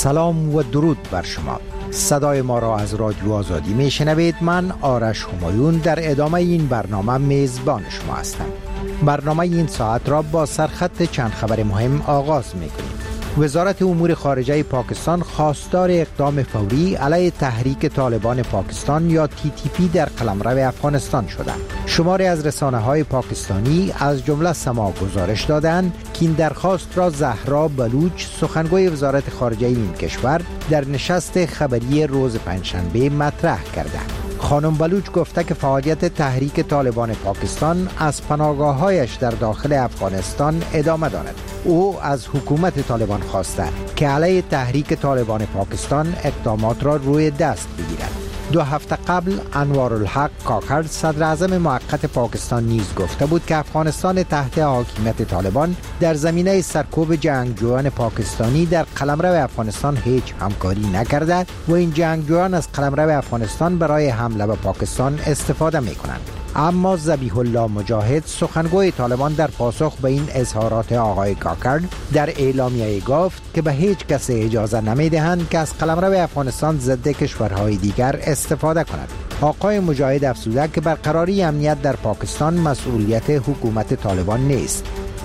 سلام و درود بر شما. صدای ما را از رادیو آزادی میشنوید. من آرش همایون در ادامه این برنامه میزبان شما هستم. برنامه این ساعت را با سرخط چند خبر مهم آغاز میکنیم. وزارت امور خارجه پاکستان خواستار اقدام فوری علیه تحریک طالبان پاکستان یا TTP در قلمرو افغانستان شدند. شماری از رسانه‌های پاکستانی از جمله سما گزارش دادند که این درخواست را زهرا بلوچ، سخنگوی وزارت خارجه این کشور، در نشست خبری روز پنجشنبه مطرح کرده. خانم بلوچ گفته که فعالیت تحریک طالبان پاکستان از پناهگاه‌هایش در داخل افغانستان ادامه دارد. او از حکومت طالبان خواسته که علیه تحریک طالبان پاکستان اقدامات را روی دست بگیرد. 2 هفته قبل انوارالحق کاکر، صدر اعظم موقت پاکستان، نیز گفته بود که افغانستان تحت حاکمیت طالبان در زمینه سرکوب جنگجویان پاکستانی در قلمرو افغانستان هیچ همکاری نکرده و این جنگجویان از قلمرو افغانستان برای حمله به پاکستان استفاده می‌کنند. اما ذبیح الله مجاهد، سخنگوی طالبان، در پاسخ به این اظهارات آقای کاکر در اعلامیه گفت که به هیچ کس اجازه نمی‌دهند که از قلمرو افغانستان ضد کشورهای دیگر استفاده کند. آقای مجاهد افزوده که برقراری امنیت در پاکستان مسئولیت حکومت طالبان نیست.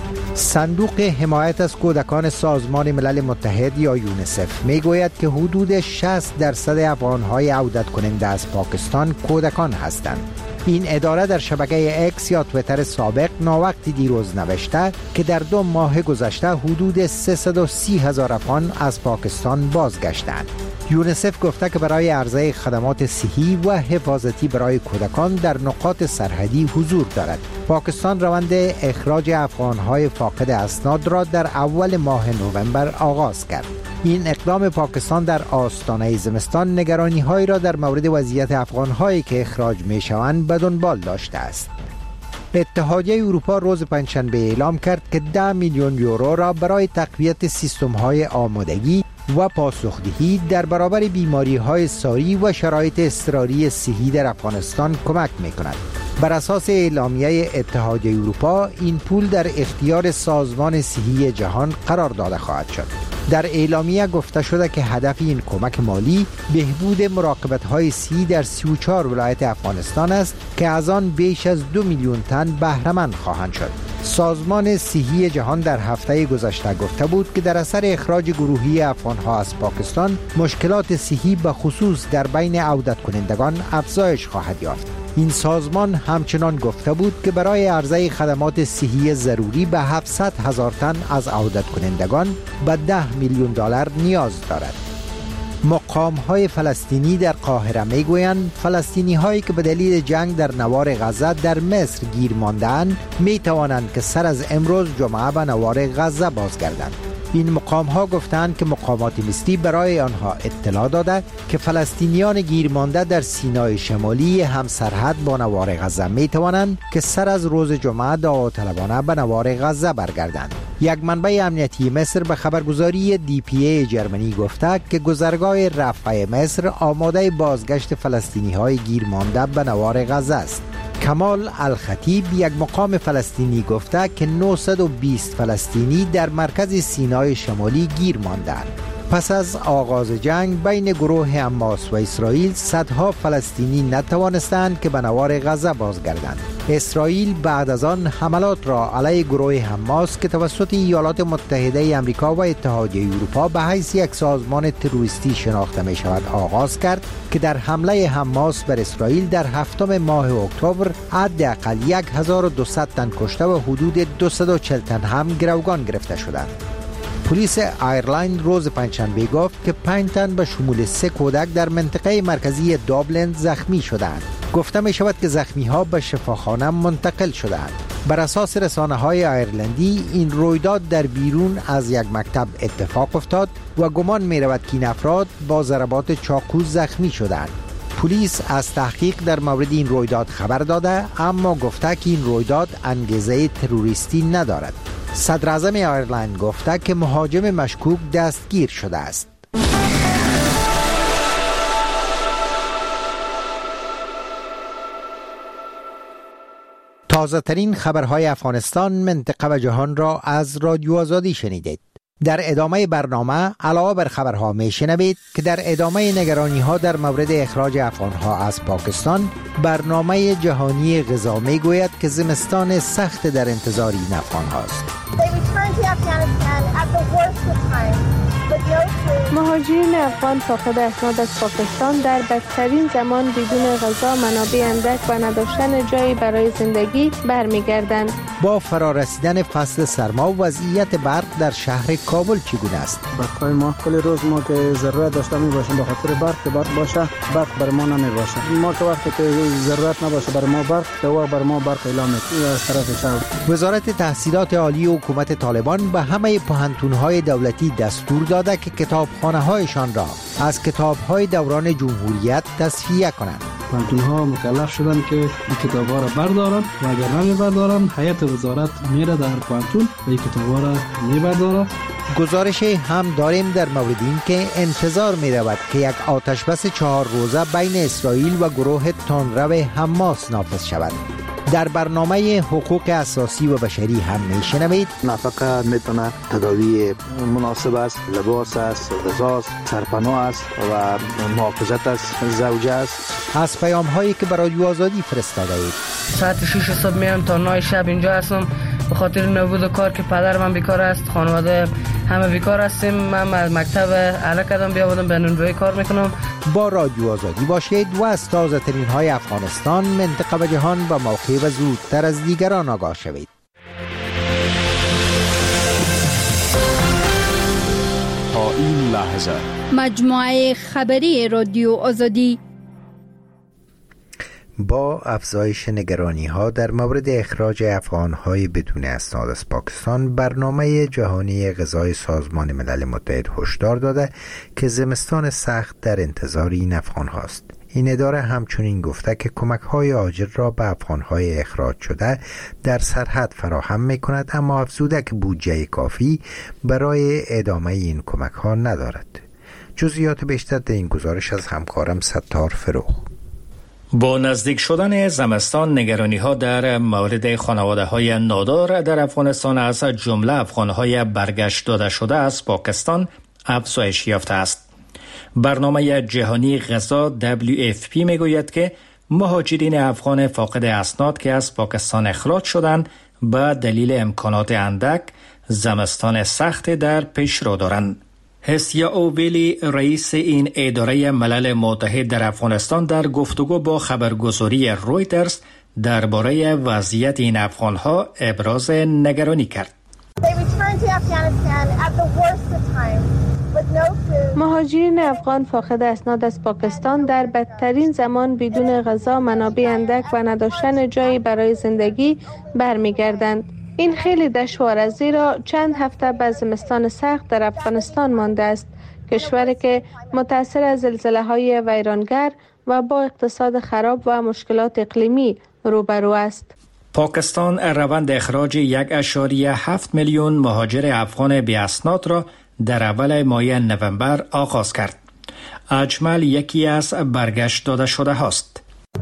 صندوق حمایت از کودکان سازمان ملل متحد یا یونیسف میگوید که حدود 60% افغان‌های عودت کننده از پاکستان کودکان هستند. این اداره در شبکه اکس یا تویتر سابق ناوقتی دیروز نوشته که در 2 ماه گذشته حدود 330,000 افغان از پاکستان بازگشتند. یونیسف گفته که برای عرضه خدمات صحی و حفاظتی برای کودکان در نقاط سرحدی حضور دارد. پاکستان روند اخراج افغان‌های فاقد اسناد را در اول ماه نوامبر آغاز کرد. این اقدام پاکستان در آستانه زمستان نگرانی‌هایی را در مورد وضعیت افغان‌هایی که اخراج می‌شوند به دنبال داشته است. اتحادیه اروپا روز پنجشنبه اعلام کرد که 10 میلیون یورو را برای تقویت سیستم‌های آمادگی و پاسخدهی در برابر بیماری‌های ساری و شرایط اضطراری صحی در افغانستان کمک می‌کند. بر اساس اعلامیه اتحادیه اروپا، این پول در اختیار سازمان صحی جهان قرار داده خواهد شد. در اعلامیه گفته شده که هدف این کمک مالی بهبود مراقبت‌های صحی در 34 ولایت افغانستان است که از آن بیش از 2 میلیون تن بهره‌مند خواهند شد. سازمان صحی جهان در هفته گذشته گفته بود که در اثر اخراج گروهی افغان‌ها از پاکستان، مشکلات صحی به خصوص در بین عودت کنندگان افزایش خواهد یافت. این سازمان همچنان گفته بود که برای عرضه خدمات صحی ضروری به 700,000 تن از عودت کنندگان به 10 میلیون دلار نیاز دارد. مقام‌های فلسطینی در قاهره میگویند فلسطینی‌هایی که به دلیل جنگ در نوار غزه در مصر گیر مانده‌اند می‌توانند که سر از امروز جمعه به نوار غزه بازگردند. این مقام‌ها گفتند که مقامات مصری برای آنها اطلاع داده که فلسطینیان گیرمانده در سینای شمالی هم سرحد با نوار غزه می توانند که سر از روز جمعه داوطلبانه به نوار غزه برگردند. یک منبع امنیتی مصر به خبرگزاری DPA جرمنی گفته که گذرگاه رفح مصر آماده بازگشت فلسطینی‌های گیرمانده به نوار غزه است. کمال الخطیب، یک مقام فلسطینی، گفته که 920 فلسطینی در مرکز سینای شمالی گیر ماندند. پس از آغاز جنگ بین گروه حماس و اسرائیل، صدها فلسطینی نتوانستند که به نوار غزه بازگردند. اسرائیل بعد از آن حملات را علیه گروه حماس که توسط ایالات متحده آمریکا و اتحادیه اروپا به حیث یک سازمان تروریستی شناخته می شود آغاز کرد که در حمله حماس بر اسرائیل در 7 ماه اکتبر حداقل 1200 تن کشته و حدود 240 تن هم گروگان گرفته شدند. پلیس آیرلند روز پنجشنبه گفت که 5 تن به شمول 3 کودک در منطقه مرکزی دابلن زخمی شدند. گفته می شود که زخمی ها به شفاخانه منتقل شدند. بر اساس رسانه‌های آیرلندی، این رویداد در بیرون از یک مکتب اتفاق افتاد و گمان می رود که این افراد با ضربات چاقو زخمی شدند. پلیس از تحقیق در مورد این رویداد خبر داده، اما گفته که این رویداد انگیزه تروریستی ندارد. صدر اعظم آیرلند گفته که مهاجم مشکوک دستگیر شده است. تازه ترین خبرهای افغانستان، منطقه و جهان را از رادیو آزادی شنیدید. در ادامه برنامه علاوه بر خبرها میشنوید که در ادامه نگرانی‌ها در مورد اخراج افغان‌ها از پاکستان، برنامه جهانی غذا میگوید که زمستان سخت در انتظار این افغان‌هاست. مهاجرین افغان فاقد اسناد از پاکستان در بدترین زمان بدون غذا، منابع اندک و نداشتن جایی برای زندگی برمیگردند. با فرارسیدن فصل سرما، وضعیت برق در شهر کابل چگونه است؟ برقای ما کل روز ما که ضرورت داشته می باشیم به خاطر برق باشه، برق بر ما نمی باشه. ما که وقتی که ضرورت نباشه بر ما برق، تو بر ما برق اعلام میکنه از طرف شهر. وزارت تحصیلات عالی حکومت طالبان به همه پوهنتون‌های دولتی دستور داده که کتابخانه‌هایشان را از کتاب‌های دوران جمهوریت تصفیه کنند. پوهنتون‌ها مکلف شدن که این کتاب‌ها را بردارند و اگر نمی‌بردارند هیئت وزارت میره در پوهنتون و این کتاب‌ها را می‌برداره. گزارش هم داریم در مورد این که انتظار می رود که یک آتش بس 4 روزه بین اسرائیل و گروه تندرو حماس نافذ شود. در برنامه حقوق اساسی و بشری هم میشنوید نفقه میتونه تداوی مناسب است، لباس است، غذا است، سرپناه است و محافظت از زوجه است. از پیام هایی که برای رادیو آزادی فرستاده اید. ساعت 6 صبح میام تا 9 شب اینجا هستم به خاطر نبود کار که پدر من بیکار است، خانواده همه بیکار هستیم. من از مکتب اعلی کردم بیا بودم به نونوایی کار میکنم. با رادیو آزادی باشید و از تازه ترین های افغانستان، منطقه و جهان و موقع و زودتر از دیگران آگاه شوید. تا این لحظه مجموعه خبری رادیو آزادی. با افزایش نگرانی‌ها در مورد اخراج افغان‌های بدون اسناد از پاکستان، برنامه جهانی غذای سازمان ملل متحد هشدار داده که زمستان سخت در انتظار این افغان‌هاست. این اداره همچنین گفته که کمک‌های آجر را به افغان‌های اخراج شده در سرحد فراهم می‌کند، اما افزوده که بودجه کافی برای ادامه این کمک‌ها ندارد. جزئیات بیشتر در این گزارش از همکارم ستار فروخ. با نزدیک شدن زمستان، نگرانی‌ها در مورد خانواده‌های نادار در افغانستان از جمله افغان‌های برگشت داده شده از پاکستان افزایش یافته است. برنامه جهانی غذا WFP میگوید که مهاجرین افغان فاقد اسناد که از پاکستان اخراج شدند به دلیل امکانات اندک زمستان سخت در پیش رو دارند. هسیا اوویلی، رئیس این اداره ملل متحد در افغانستان، در گفتگو با خبرگزاری رویترز درباره وضعیت این افغان‌ها ابراز نگرانی کرد. مهاجرین افغان فاقد اسناد از پاکستان در بدترین زمان بدون غذا، منابع اندک و نداشتن جایی برای زندگی برمیگردند. این خیلی دشوار است، زیرا چند هفته بعد زمستان سخت در افغانستان مانده است، کشوری که متأثر از زلزله‌های ویرانگر و با اقتصاد خراب و مشکلات اقلیمی روبرو است. پاکستان روند اخراج 1.7 میلیون مهاجر افغان بی اسناد را در اول ماه نوامبر آغاز کرد. اجمل یکی از برگشت داده شده هاست.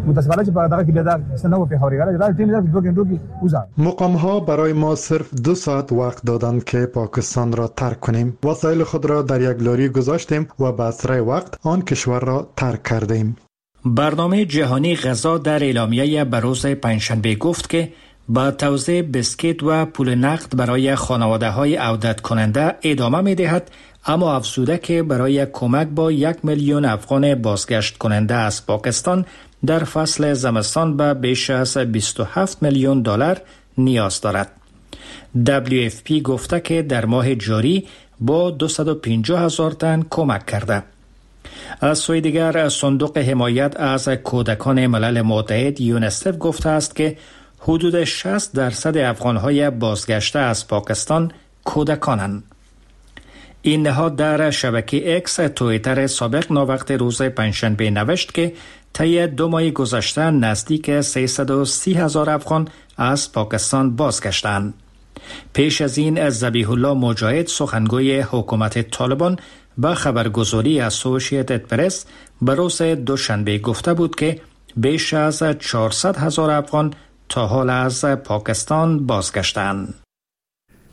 مقام ها برای ما صرف 2 ساعت وقت دادند که پاکستان را ترک کنیم. وسایل خود را در یک لاری گذاشتیم و به اسرع وقت آن کشور را ترک کردیم. برنامه جهانی غذا در اعلامیه به روز پنجشنبه گفت که با توزیع بسکیت و پول نقد برای خانواده‌های عودت کننده ادامه می‌دهد، اما افزوده که برای کمک با 1 میلیون افغان بازگشت کننده از پاکستان در فصل زمستان به بیش از 27 میلیون دلار نیاز دارد. WFP گفته که در ماه جاری با 250,000 تن کمک کرده. از سوی دیگر صندوق حمایت از کودکان ملل متحد یونیسف گفته است که حدود 60% افغان‌های بازگشته از پاکستان کودکانند. این نهاد در شبکه اکس توییتر سابق ناوقت روز پنجشنبه نوشت که طی 2 ماه گذشته نزدیک 330,000 افغان از پاکستان بازگشتند. پیش از این ذبیح الله مجاهد، سخنگوی حکومت طالبان، با خبرگزاری اسوسییتد پرس به روز دوشنبه گفته بود که بیش از 400,000 افغان تا حال از پاکستان بازگشتند.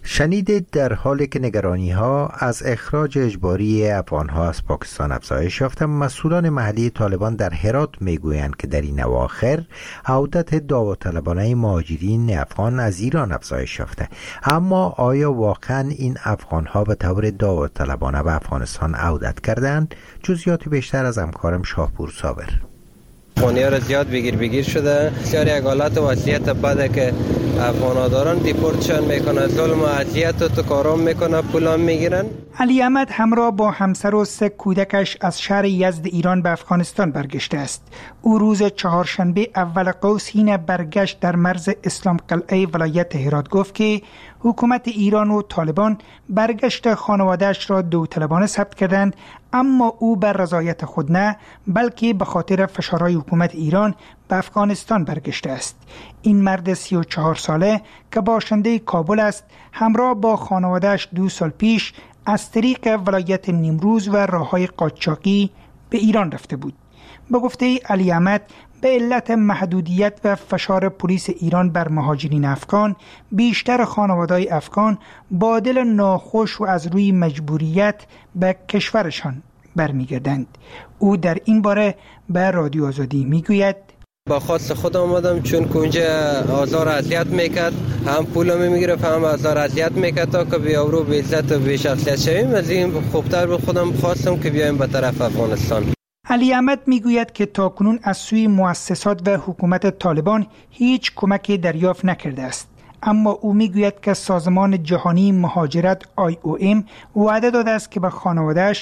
شنیدید در حالی که نگرانی ها از اخراج اجباری افغان ها از پاکستان افزایش یافته، مسئولان محلی طالبان در هرات میگویند که در این اواخر عودت داوطلبانه مهاجرین افغان از ایران افزایش یافته. اما آیا واقعا این افغان ها به طور داوطلبانه به افغانستان عودت کردند؟ جزئیات بیشتر از همکارم شاهپور صابر. افغانی‌ها را زیاد بگیر شده. بسیار یک حالت وضعیت بده که افغان‌ها دارن دیپورتشان میکنن، ظلم و اذیت و تو کارام میکنن، پولام میگیرن. علی احمد همراه با همسر و 3 کودکش از شهر یزد ایران به افغانستان برگشته است. او روز چهارشنبه اول قوس حین برگشت در مرز اسلام قلعه ولایت هرات گفت که حکومت ایران و طالبان برگشت خانواده‌اش را داوطلبانه ثبت کردند، اما او بر رضایت خود نه، بلکه به خاطر فشارهای حکومت ایران به افغانستان برگشته است. این مرد 34 ساله که باشنده کابل است، همراه با خانواده‌اش 2 سال پیش از طریق ولایت نیمروز و راههای قاچاقی به ایران رفته بود. به گفته علی احمد، به علت محدودیت و فشار پلیس ایران بر مهاجرین افغان، بیشتر خانواده‌های افغان با دل ناخوش و از روی مجبوریت به کشورشان برمیگردند. او در این باره به رادیو آزادی میگوید: با خواست خود آمدم، چون که اونجا آزار اذیت میکرد، هم پول میگرفت هم آزار اذیت میکرد، تا که بیاورو به عزت و به شخصیت شویم. از این خوبتر به خودم خواستم که بیایم به طرف افغانستان. علی احمد میگوید که تاکنون از سوی مؤسسات و حکومت طالبان هیچ کمکی دریافت نکرده است، اما او میگوید که سازمان جهانی مهاجرت IOM وعده داده است که به خانواده‌اش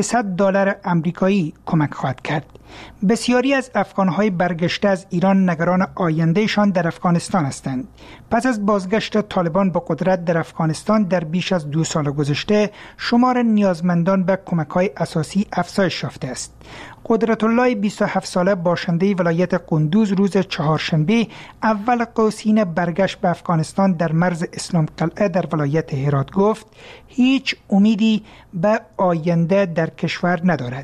$300 آمریکایی کمک خواهد کرد. بسیاری از افغان‌های برگشته از ایران نگران آیندهشان در افغانستان هستند. پس از بازگشت طالبان به قدرت در افغانستان در بیش از 2 سال گذشته، شمار نیازمندان به کمک‌های اساسی افزایش یافته است. قدرت الله 27 ساله باشنده ولایت قندوز روز چهارشنبه اول قوسین برگشت به افغانستان در مرز اسلام قلعه در ولایت هرات گفت هیچ امیدی به آینده در کشور ندارد.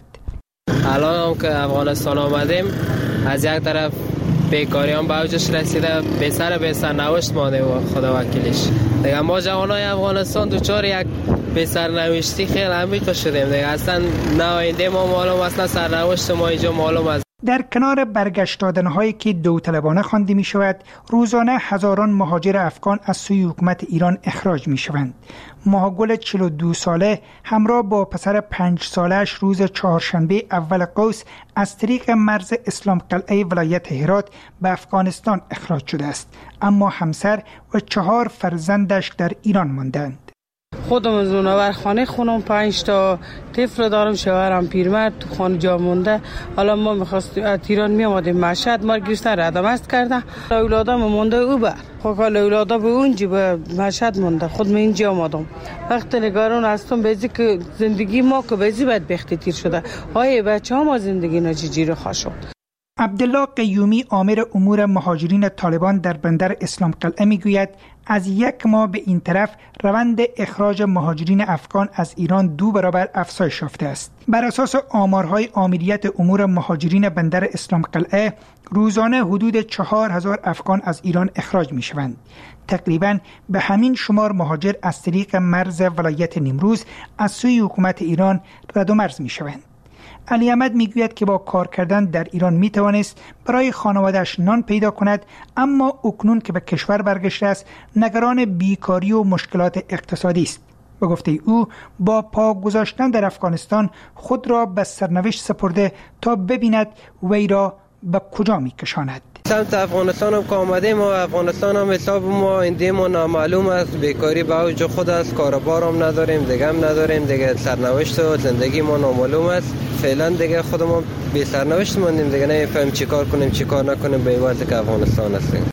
الان هم که افغانستان آمدیم، از یک طرف بیکاری هم به اوجش رسیده، به سرنوشت مانده و خدا وکیلش. دیگه ما جوانای افغانستان دوچار یک به سرنوشتی خیلی عمیق شدیم. دیگه اصلا نه آینده ما معلوم است، نه سرنوشت ما اینجا معلوم است. در کنار برگشت دادن‌هایی که داوطلبانه خوانده می‌شود، روزانه هزاران مهاجر افغان از سوی حکومت ایران اخراج می‌شوند. ماهگل 42 ساله همراه با پسر 5 سالش روز چهارشنبه اول قوس از طریق مرز اسلام قلعه ولایت هرات به افغانستان اخراج شده است، اما همسر و 4 فرزندش در ایران ماندند. خودم از اونور خانه خونم 5 تا طفل دارم، شوهرم پیرمرد تو خانه جا مونده. حالا ما می‌خواستیم از ایران میامدیم مشهد، ما گرفتن ردم است کرده، اولادم مونده او بر حال اولادا به اونجا به مشهد مونده، خود من اینجا آمدم. وقت نگران هستم بیزی که زندگی ما که بیزی باید بختیتیر شده، های بچه ها ما زندگی نا چجوری خواهد شد. عبدالله قیومی آمر امور مهاجرین طالبان در بندر اسلام قلعه میگوید از 1 ماه به این طرف روند اخراج مهاجرین افغان از ایران 2 برابر افزایش یافته است. بر اساس آمارهای آمریت امور مهاجرین بندر اسلام قلعه، روزانه حدود 4000 افغان از ایران اخراج می شوند. تقریبا به همین شمار مهاجر از طریق مرز ولایت نیمروز از سوی حکومت ایران رد و مرز می شوند. علی احمد میگوید که با کار کردن در ایران میتوانست برای خانواده‌اش نان پیدا کند، اما اکنون که به کشور برگشته است نگران بیکاری و مشکلات اقتصادی است. به گفته او با پا گذاشتن در افغانستان خود را به سرنوشت سپرده تا ببیند وی را به کجا میکشاند. سمت افغانستان هم که آمدیم و افغانستان هم حساب ما اندی ما نامعلوم است، بیکاری به اوج خود است، کاروبار هم نداریم، دیگه هم نداریم، دیگه سرنوشت و زندگی ما نامعلوم است. فعلا دیگه خودمون بی سرنوشت ماندیم، دیگه نمیفهمیم چی کار کنیم چی کار نکنیم، به وضعی که افغانستان هستیم.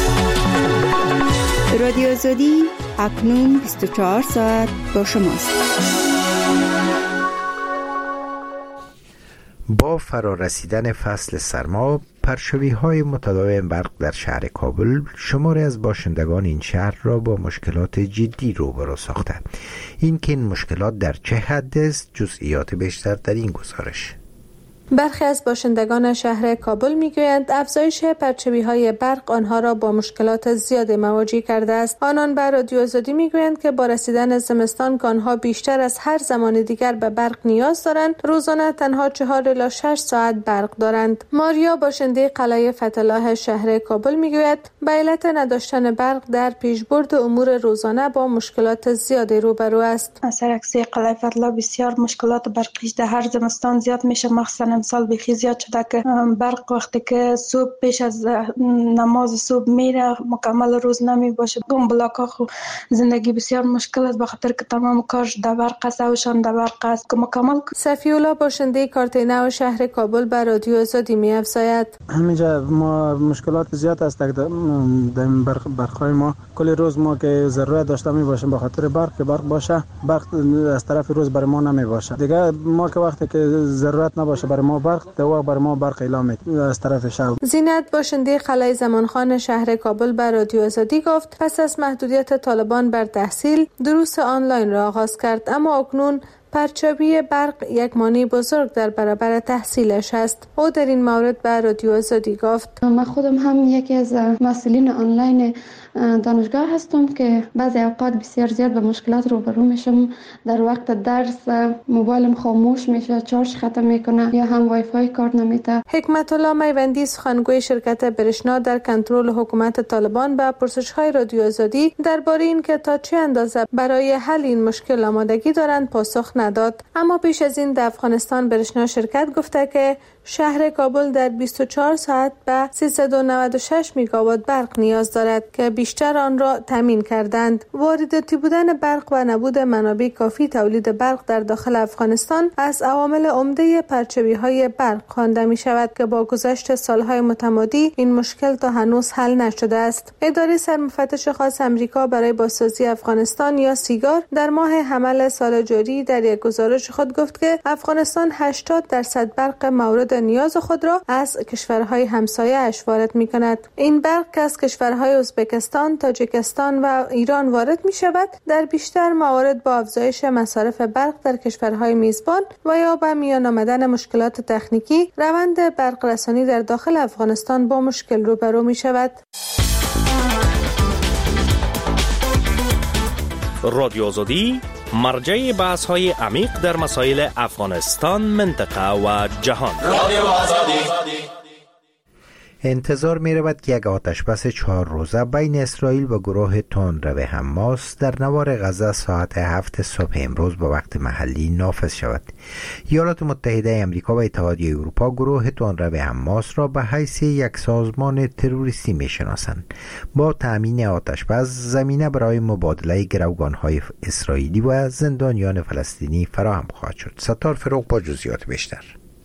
رادیو آزادی اکنون 24 ساعت با شماست. با فرارسیدن فصل سرما، پرشوی‌های متداوم برق در شهر کابل شماری از باشندگان این شهر را با مشکلات جدی روبرو ساخته. این مشکلات در چه حد است؟ جزئیات بیشتر در این گزارش. برخی از باشندگان شهر کابل میگویند افزایش پرچمی‌های برق آنها را با مشکلات زیاد مواجه کرده است. آنان به رادیو آزادی میگویند که با رسیدن زمستان که آنها بیشتر از هر زمان دیگر به برق نیاز دارند، روزانه تنها 4 الی 6 ساعت برق دارند. ماریا باشنده قلعه فتح‌الله شهر کابل میگوید به علت نداشتن برق در پیشبرد امور روزانه با مشکلات زیادی روبرو است. سرکسی قلعه فتح‌الله بسیار مشکلات برقی در هر زمستان زیاد میشه، مخصوصا امسال بخی زیاد شده که برق وقتی که صبح پیش از نماز صبح میره مکمل روز نمی باشه. اون بلاک‌ها خو زندگی بسیار مشکل است، بخاطر که تمام کارش در برق است و شان در برق است که مکمل. صفی‌الله باشنده کارت نو شهر کابل به رادیو آزادی می‌افزاید همینجا ما مشکلات زیاد است در برق‌های ما. کل روز ما که ضرورت داشته می باشیم بخاطر برق که برق باشه، برق از طرف روز برای ما نمی باشه دیگه. ما که وقتی که ضرورت نباشه برای ما برق، تو برای ما برق اعلام از طرف شهر. زینت باشنده قلعه زمانخان شهر کابل به رادیو آزادی گفت پس از محدودیت طالبان بر تحصیل دروس آنلاین را آغاز کرد، اما اکنون پرچاوی برق یک مانع بزرگ در برابر تحصیلش است. او در این مورد به رادیو آزادی گفت من خودم هم یکی از مسئولین آنلاین دانشگاه هستم که بعضی اوقات بسیار زیاد به مشکلات روبرو میشم. در وقت درس موبایلم خاموش میشه، چارج ختم میکنه یا هم وای فای کار نمیده. حکمت الله میوندی سخنگوی شرکت برشنا در کنترل حکومت طالبان به پرسش‌های رادیو آزادی درباره اینکه تا چه اندازه برای حل این مشکل آمادگی دارند پاسخ نداد. اما پیش از این در افغانستان برشنا شرکت گفته که شهر کابل در 24 ساعت به 396 میگاوات برق نیاز دارد که بیشتر آن را تامین کردند. وارداتی بودن برق و نبود منابع کافی تولید برق در داخل افغانستان از عوامل عمده پرچمی‌های برق خوانده می شود که با گذشت سالهای متمادی این مشکل تا هنوز حل نشده است. اداره سرمفتش خاص امریکا برای بازسازی افغانستان یا سیگار در ماه حمل سال جاری در یک گزارش خود گفت که افغانستان 80% برق مورد نیاز خود را از کشورهای همسایه اش وارد می کند. این برق که از کشورهای ازبکستان، تاجیکستان و ایران وارد می شود در بیشتر موارد با افزایش مصارف برق در کشورهای میزبان و یا با میان آمدن مشکلات تکنیکی روند برق رسانی در داخل افغانستان با مشکل روبرو می شود. رادیو آزادی مرجع بحث های عمیق در مسائل افغانستان، منطقه و جهان. انتظار می رود که یک آتشبس 4 روزه بین اسرائیل و گروه تندرو حماس در نوار غزه ساعت 7 صبح امروز به وقت محلی نافذ شود. ایالات متحده آمریکا و اتحادیه اروپا گروه تندرو حماس را به حیث یک سازمان تروریستی می شناسند. با تأمین آتشبس زمینه برای مبادله گروگان‌های اسرائیلی و زندانیان فلسطینی فراهم خواهد شد. ستار فروغ با جزئیات بیشتر.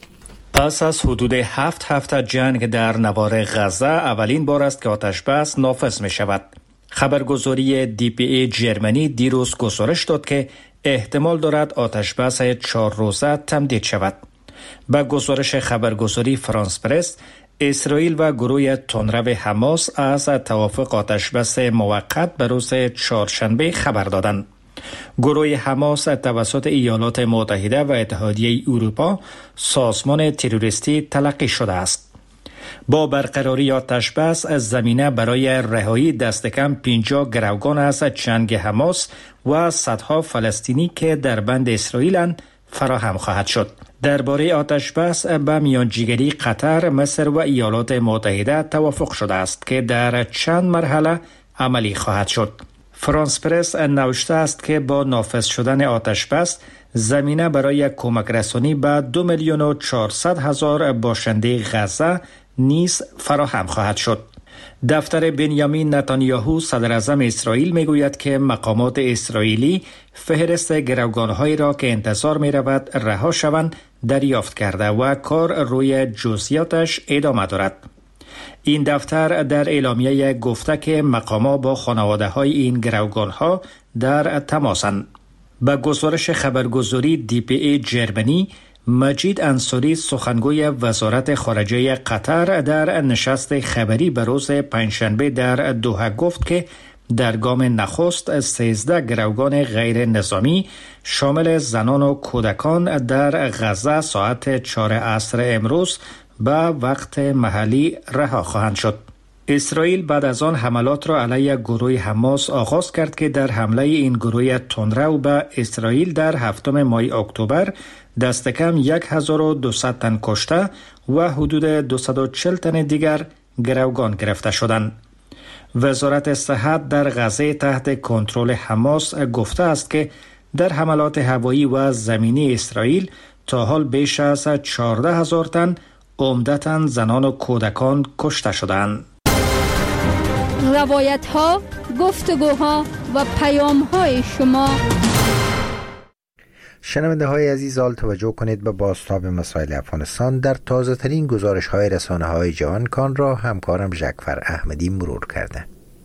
پس از حدود 7 هفته جنگ در نوار غزه اولین بار است که آتشبس نافذ می شود. خبرگزاری DPA جرمنی دیروز گزارش داد که احتمال دارد آتشبس 4 روزه تمدید شود. با گزارش خبرگزاری فرانس پرس، اسرائیل و گروه تندرو حماس از توافق آتشبس موقت به روز چهارشنبه خبر دادند. گروه حماس توسط ایالات متحده و اتحادیه اروپا سازمان تروریستی تلقی شده است. با برقراری آتشبس از زمینه برای رهایی دست کم 50 گروگان از چنگ حماس و صدها فلسطینی که در بند اسرائیلند فراهم خواهد شد. درباره آتشبس به میانجیگری قطر، مصر و ایالات متحده توافق شده است که در چند مرحله عملی خواهد شد. فرانس پرس نوشته است که با نافذ شدن آتشبس زمینه برای کمک رسانی به 2,400,000 باشنده غزه نیز فراهم خواهد شد. دفتر بنیامین نتانیاهو صدر اعظم اسرائیل میگوید که مقامات اسرائیلی فهرست گروگان‌هایی را که انتظار می‌رود رها شوند دریافت کرده و کار روی جزئیاتش ادامه دارد. این دفتر در اعلامیه گفته که مقامات با خانواده‌های این گروگان‌ها در تماسند. به گزارش خبرگزاری DPA جرمنی، مجید انصاری سخنگوی وزارت خارجه قطر در نشست خبری به روز پنجشنبه در دوحه گفت که در گام نخست 13 گروگان غیر نظامی شامل زنان و کودکان در غزه ساعت 4 عصر امروز به وقت محلی رها خواهند شد. اسرائیل بعد از آن حملات را علیه گروه حماس آغاز کرد که در حمله این گروه تندرو به اسرائیل در 7 ماه اکتبر دست کم 1200 تن کشته و حدود 240 تن دیگر گروگان گرفته شدند. وزارت صحت در غزه تحت کنترل حماس گفته است که در حملات هوایی و زمینی اسرائیل تا حال بیش از 14,000 تن عمدتاً زنان و کودکان کشته شدند. روایت ها، گفتگوها و پیام های شما. شنونده های عزیز، حال توجه کنید به بازتاب مسائل افغانستان در تازه ترین گزارش های رسانه های جهان کان را همکارم جعفر احمدی مرور کرده.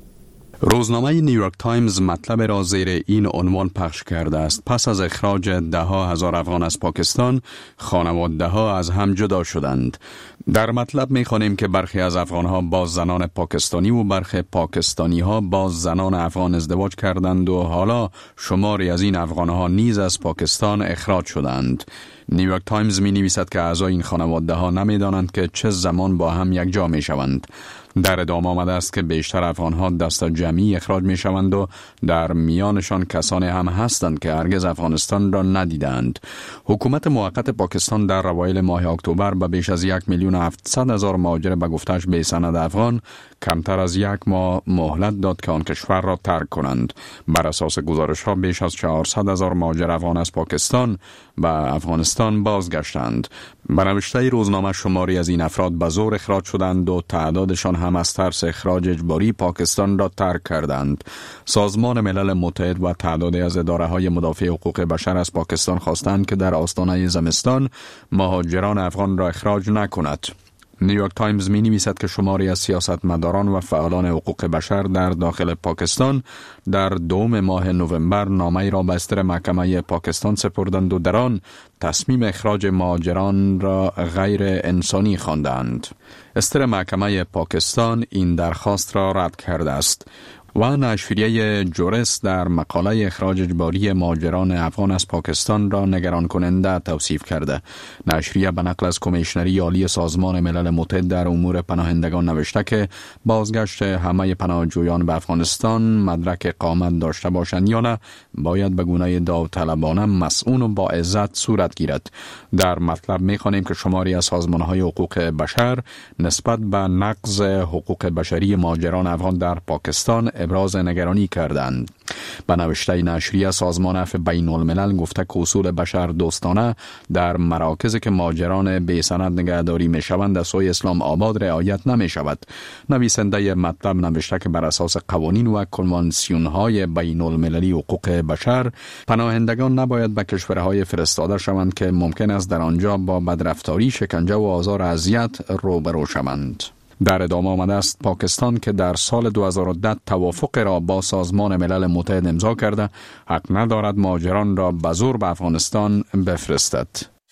روزنامه نیویورک تایمز مطلب را زیر این عنوان پخش کرده است: پس از اخراج 10,000 افغان از پاکستان، خانواده‌ها از هم جدا شدند. در مطلب می‌خوانیم که برخی از افغان‌ها با زنان پاکستانی و برخی پاکستانی‌ها با زنان افغان ازدواج کردند و حالا شماری از این افغان‌ها نیز از پاکستان اخراج شدند. نیویورک تایمز می‌نویسد که اعضای این خانواده‌ها نمی‌دانند که چه زمان با هم یکجا می‌شوند. در ادامه آمده است که بیشتر افغان‌ها دست جمعی اخراج می‌شوند و در میانشان کسانی هم هستند که هرگز افغانستان را ندیدند. حکومت موقت پاکستان در اوایل ماه اکتبر به بیش از 1,700,000 مهاجر به گفتش بی سند افغان کمتر از 1 ماه مهلت داد که آن کشور را ترک کنند. بر اساس گزارش‌ها بیش از 400,000 مهاجر افغان از پاکستان به افغانستان بازگشتند. به نوشته روزنامه شماری از این افراد به زور اخراج شدند و تعدادشان هم از ترس اخراج اجباری پاکستان را ترک کردند. سازمان ملل متحد و تعدادی از اداره‌های مدافع حقوق بشر از پاکستان خواستند که در آستانه زمستان مهاجران افغان را اخراج نکند. نیویورک تایمز می نویسد که شماری از سیاستمداران و فعالان حقوق بشر در داخل پاکستان در 2 ماه نوامبر نامه‌ای را به استر محکمه پاکستان سپردند و در آن تصمیم اخراج مهاجران را غیر انسانی خواندند. استر محکمه پاکستان این درخواست را رد کرده است. و نشریه جورس در مقاله اخراج اجباری مهاجران افغان از پاکستان را نگران کننده توصیف کرده. نشریه به نقل از کمیشنری عالی سازمان ملل متحد در امور پناهندگان نوشته که بازگشت همه پناهجویان به افغانستان مدرک اقامت داشته باشند یا نه باید به گونه داوطلبانه مسئول و با عزت صورت گیرد. در مطلب می‌خوانیم که شماری از سازمان‌های حقوق بشر نسبت به نقض حقوق بشری مهاجران افغان در پاکستان ابراز نگرانی کردند. به نوشته نشریه سازمان عفو بین الملل گفته که اصول بشر دوستانه در مراکزی که مهاجران بی سند نگهداری می شوند از سوی اسلام آباد رعایت نمی شود. نویسنده مطلب نوشته که بر اساس قوانین و کنوانسیون های بین المللی حقوق بشر پناهندگان نباید به کشورهای فرستاده شوند که ممکن است در آنجا با بدرفتاری، شکنجه و آزار و اذیت روبرو شوند. در ادامه آمده است پاکستان که در سال 2010 توافق را با سازمان ملل متحد امضا کرده حق ندارد مهاجران را به زور به افغانستان بفرستد.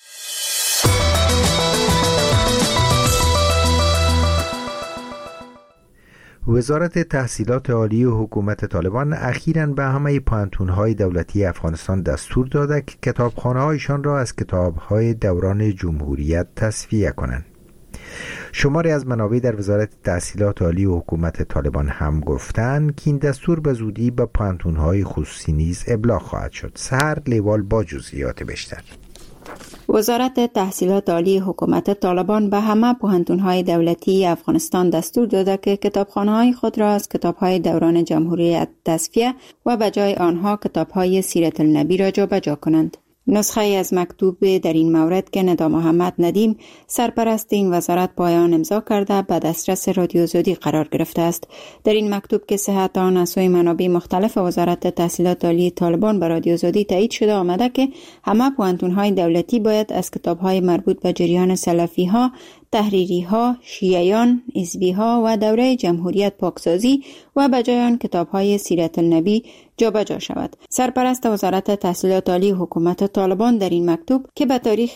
وزارت تحصیلات عالی و حکومت طالبان اخیراً به همه پوهنتون‌های دولتی افغانستان دستور داده که کتابخانه‌هایشان را از کتاب‌های دوران جمهوریت تصفیه کنند. شماری از منابع در وزارت تحصیلات عالی و حکومت طالبان هم گفتند که این دستور به زودی به پوهنتون‌های خصوصی نیز ابلاغ خواهد شد. سحر لیوال با جزئیات بیشتر. وزارت تحصیلات عالی حکومت طالبان به همه پوهنتون‌های دولتی افغانستان دستور داده که کتابخانه‌های خود را از کتاب‌های دوران جمهوریت تصفیه و به جای آنها کتاب‌های سیرت النبی را جابجا کنند. نسخه از مکتوب در این مورد که ندا محمد ندیم سرپرست این وزارت پایان امضا کرده به دسترس رادیو زودی قرار گرفته است. در این مکتوب که صحت آن از سوی منابع مختلف وزارت تحصیلات عالی طالبان به رادیو زودی تایید شده آمده که همه پوهنتون‌های دولتی باید از کتاب‌های مربوط به جریان سلفی‌ها تحریری ها، شیعیان، حزبی ها و دوره جمهوریت پاکسازی و بجای آن کتاب های سیرت النبی جابجا شود. سرپرست وزارت تحصیلات عالی حکومت طالبان در این مکتوب که به تاریخ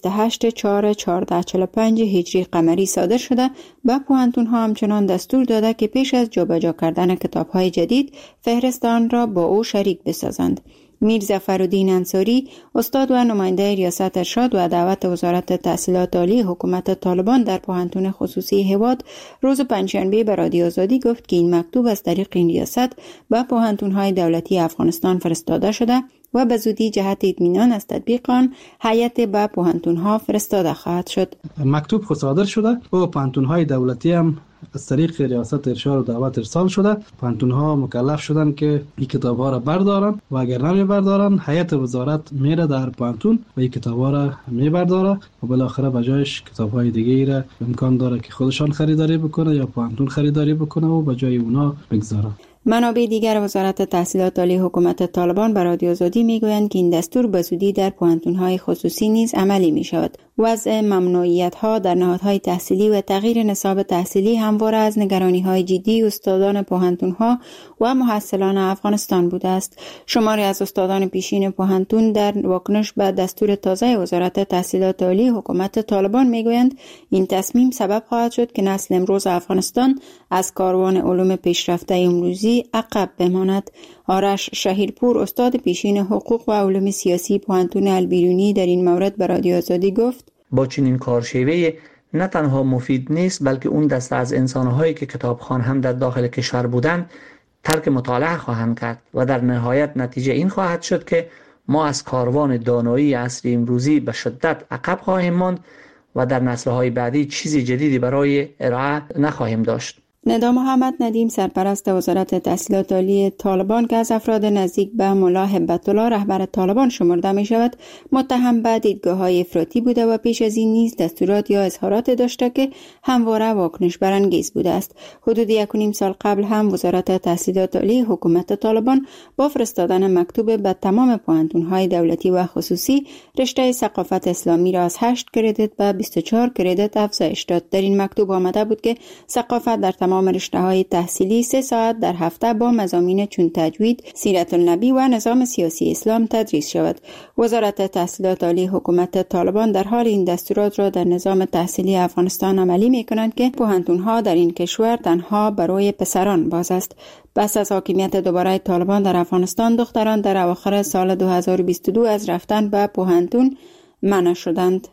28/4/1445 هجری قمری صادر شده به پوهنتون ها همچنان دستور داده که پیش از جابجا کردن کتاب های جدید فهرست آن را با او شریک بسازند. میر ظفرالدین انصاری، استاد و نماینده ریاست ارشاد و دعوت وزارت تحصیلات عالی حکومت طالبان در پوهنتون خصوصی هواد روز پنجشنبه به رادیو آزادی گفت که این مکتوب از طریق این ریاست به پوهنتون‌های دولتی افغانستان فرستاده شده و به زودی جهت اطمینان از تطبیق آن هیئت به پوهنتون‌ها فرستاده خواهد شد. مکتوب خود صادر شده و پوهنتون‌های دولتی هم از طریق ریاست ارشاد و دعوت ارسال شده. پوهنتون‌ها مکلف شدن که این کتاب‌ها را بردارن و اگر نمی بردارن هیئت وزارت میره در پوهنتون و این کتاب‌ها را میبرداره و بالاخره بجایش کتاب‌های دیگه‌ای را امکان داره که خودشان خریداری بکنه یا پوهنتون خریداری بکنه و بجای اونا بگذاره. منابع دیگر وزارت تحصیلات عالی حکومت طالبان به رادیو آزادی میگویند که این دستور به زودی در پوهنتون‌های خصوصی نیز عملی می شود. وضع ممنوعیت‌ها در نهادهای تحصیلی و تغییر نصاب تحصیلی همواره از نگرانی‌های جدی استادان پوهنتون‌ها و محصلان افغانستان بوده است. شماری از استادان پیشین پوهنتون در واکنش به دستور تازه وزارت تحصیلات عالی حکومت طالبان میگویند این تصمیم سبب خواهد شد که نسل امروز افغانستان از کاروان علوم پیشرفته امروزی عقب بماند. آرش شهیرپور، استاد پیشین حقوق و علوم سیاسی پوهنتون البیرونی، در این مورد به رادیو آزادی گفت: با چنین کارشیوه نه تنها مفید نیست بلکه اون دسته از انسان‌هایی که کتابخوان هم در داخل کشور بودند ترک مطالعه خواهند کرد و در نهایت نتیجه این خواهد شد که ما از کاروان دانایی عصر امروزی به شدت عقب خواهیم ماند و در نسل‌های بعدی چیزی جدیدی برای ارائه نخواهیم داشت. ندا محمد ندیم، سرپرست وزارت تحصیلات عالی طالبان که از افراد نزدیک به ملا هبت الله رهبر طالبان شمرده می شود، متهم به دیدگاه‌های افراطی بوده و پیش از این نیز دستورات یا اظهارات داشته که همواره واکنش برانگیز بوده است. حدود 1.5 سال قبل هم وزارت تحصیلات عالی حکومت طالبان با فرستادن مکتوب به تمام پوهنتون‌های دولتی و خصوصی رشته ثقافت اسلامی را از 8 کردیت به 24 کردیت افزایش داد. در این مکتوب آمده بود که ثقافت در تمام رشته‌های تحصیلی 3 ساعت در هفته با مضامین چون تجوید، سیرت النبی و نظام سیاسی اسلام تدریس شود. وزارت تحصیلات عالی حکومت طالبان در حال این دستورات را در نظام تحصیلی افغانستان عملی می‌کنند که پوهنتون‌ها در این کشور تنها برای پسران باز است. پس از حاکمیت دوباره طالبان در افغانستان، دختران در اواخر سال 2022 از رفتن به پوهنتون منع شدند.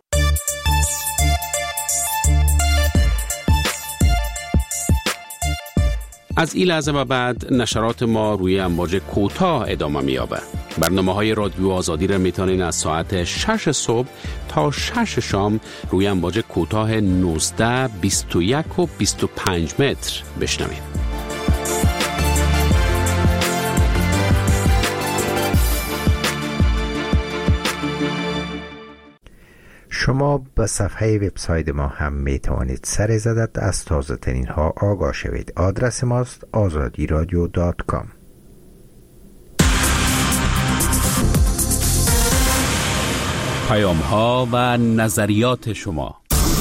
از این لحظه و بعد نشرات ما روی امواج کوتاه ادامه می‌یابد. برنامه‌های رادیو آزادی را می‌تونین از ساعت 6 صبح تا 6 شام روی امواج کوتاه 19، 21 و 25 متر بشنوید. شما به صفحه وبسایت ما هم می توانید سر زدت از تازه ترین ها آگاه شوید. آدرس ماست azadiradio.com. پیام ها و نظریات شما.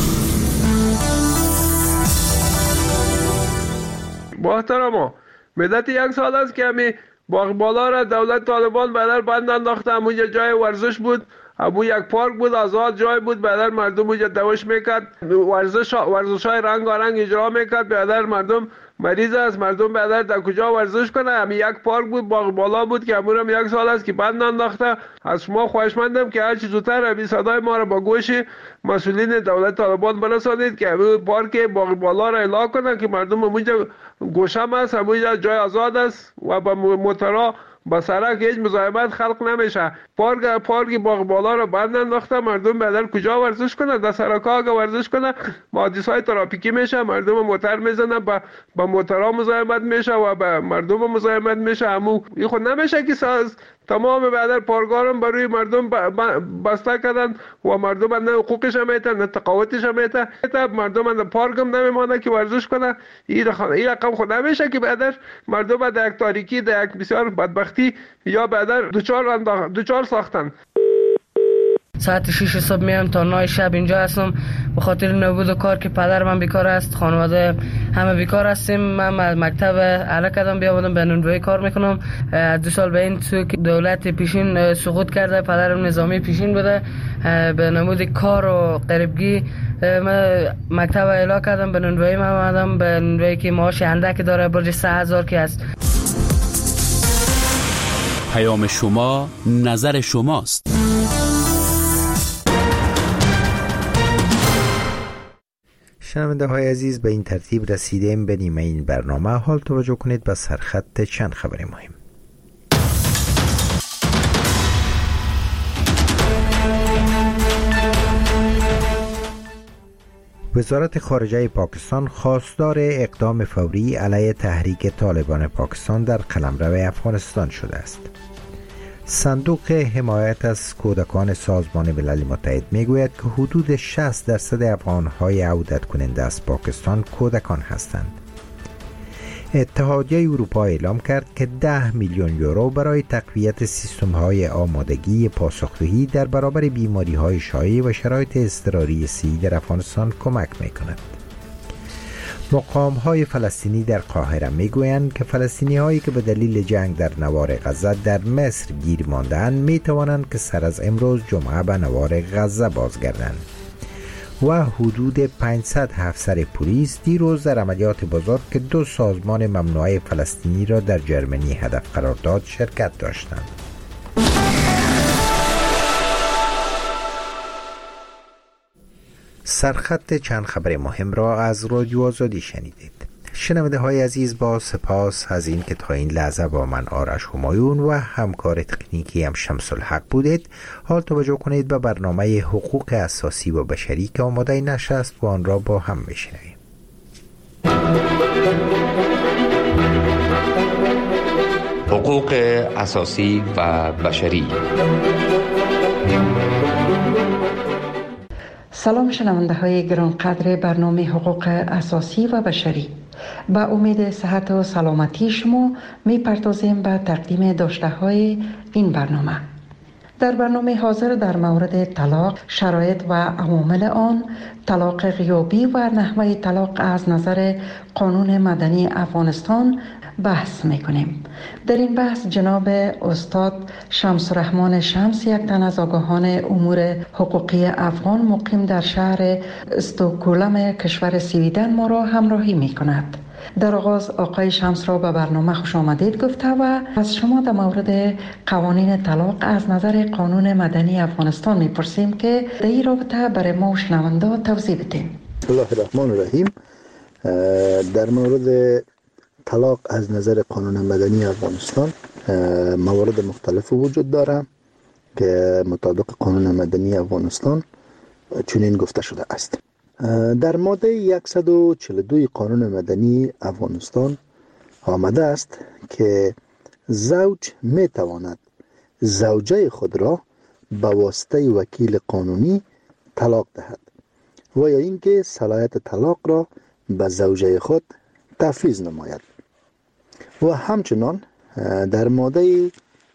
با احترام، مدت 1 سال است که همی باغبالا را دولت طالبان بدر بند انداخته. همونجا جای ورزش بود، ابو یک پارک بود، آزاد جای بود، بعد مردم اونجا دوش میکرد، ورزش‌های رنگارنگ اجرا میکرد. بعد مردم مریض است، مردم بعد در کجا ورزش کنه؟ همین یک پارک بود، باغ بالا بود که همون 1 سال است که بند انداخته. از شما خواهشمندم که هر چه زودتر همین صدای ما را با گوش مسئولین دولت طالبان برسانید که همین پارک باغ بالا را اعلام کنن که مردم اونجا گوشم است، همونجا جای آزاد است و با موتورها با سرک هیچ مزاحمت خلق نمیشه. پارک باغ بالا رو بند انداخته، مردم بدل کجا ورزش کنه؟ در سرک‌ها اگه ورزش کنه حادثه‌های ترافیکی میشه، مردم موتور میزنه، با موتورها مزاحمت میشه و با مردم مزاحمت میشه. این خود نمیشه که تمام بعد پارک‌ها رو برای مردم بسته کردن و مردم نه حقوقش میتن نه تقاعدش میتن. مردم در پارک هم نمیمونه که ورزش کنه. این رقم خود نمیشه که بعد مردم در یک تاریکی، در یک بسیار بدبختی یا بعد دوچار ساختن. ساعت 6 صبح میام تا 9 شب اینجا هستم. به خاطر نبود کار که پدر من بیکار است، خانواده همه بیکار هستیم. من مکتب اعلی کردم، بیامدم به نونوایی کار میکنم. 2 سال به این سو که دولت پیشین سقوط کرده، پدرم نظامی پیشین بوده، به نمود کار و غریبگی من مکتب اعلی کردم، به نونوایی من آمدم، به نونوایی که معاش اندک داره، برج 3000 که است. پیام شما نظر شماست. شنونده های عزیز، به این ترتیب رسیدیم به نیمه این برنامه. حال توجه کنید به سرخط چند خبر مهم. وزارت خارجه پاکستان خواستار اقدام فوری علیه تحریک طالبان پاکستان در قلمرو افغانستان شده است. صندوق حمایت از کودکان سازمان ملل متحد میگوید که حدود 60% افغان‌های عودت کننده از پاکستان کودکان هستند. اتحادیه اروپا اعلام کرد که 10 میلیون یورو برای تقویت سیستم‌های آمادگی پاسخگویی در برابر بیماری‌های شایع و شرایط اضطراری صحی در افغانستان کمک می‌کند. مقام‌های فلسطینی در قاهره می‌گویند که فلسطینی‌هایی که به دلیل جنگ در نوار غزه در مصر گیر مانده‌اند می‌توانند که سر از امروز جمعه به نوار غزه بازگردند. و حدود 500 افسر پلیس دیروز در عملیات بزرگ که 2 سازمان ممنوعه فلسطینی را در جرمنی هدف قرار داد شرکت داشتند. سرخط چند خبر مهم را از رادیو آزادی شنیدید. شنونده های عزیز، با سپاس از این که تا این لحظه با من آرش همایون و همکار تکنیکی هم شمس الحق بودید. حال توجه کنید به برنامه حقوق اساسی و بشری که آماده نشر است و آن را با هم بشنویم. حقوق اساسی و بشری. سلام شنونده های گرانقدر برنامه حقوق اساسی و بشری. با امید صحت و سلامتی شما می پردازیم به تقدیم داشته های این برنامه. در برنامه حاضر در مورد طلاق، شرایط و عوامل آن، طلاق غیابی و نحوه طلاق از نظر قانون مدنی افغانستان بحث میکنیم. در این بحث جناب استاد شمس الرحمن شمس، یک تن از آگاهان امور حقوقی افغان مقیم در شهر استکهلم کشور سویدن ما را همراهی میکند. در آغاز آقای شمس را به برنامه خوش آمدید گفته و از شما در مورد قوانین طلاق از نظر قانون مدنی افغانستان میپرسیم که در این رابطه برای ما و شنونده توضیح بدیم. بسم الله الرحمن الرحیم. در مورد طلاق از نظر قانون مدنی افغانستان موارد مختلف وجود داره که مطابق قانون مدنی افغانستان چنین گفته شده است. در ماده 142 قانون مدنی افغانستان آمده است که زوج می تواند زوجه خود را به واسطه وکیل قانونی طلاق دهد و یا اینکه صلاحیت طلاق را به زوجه خود تفویض نماید. و همچنان در ماده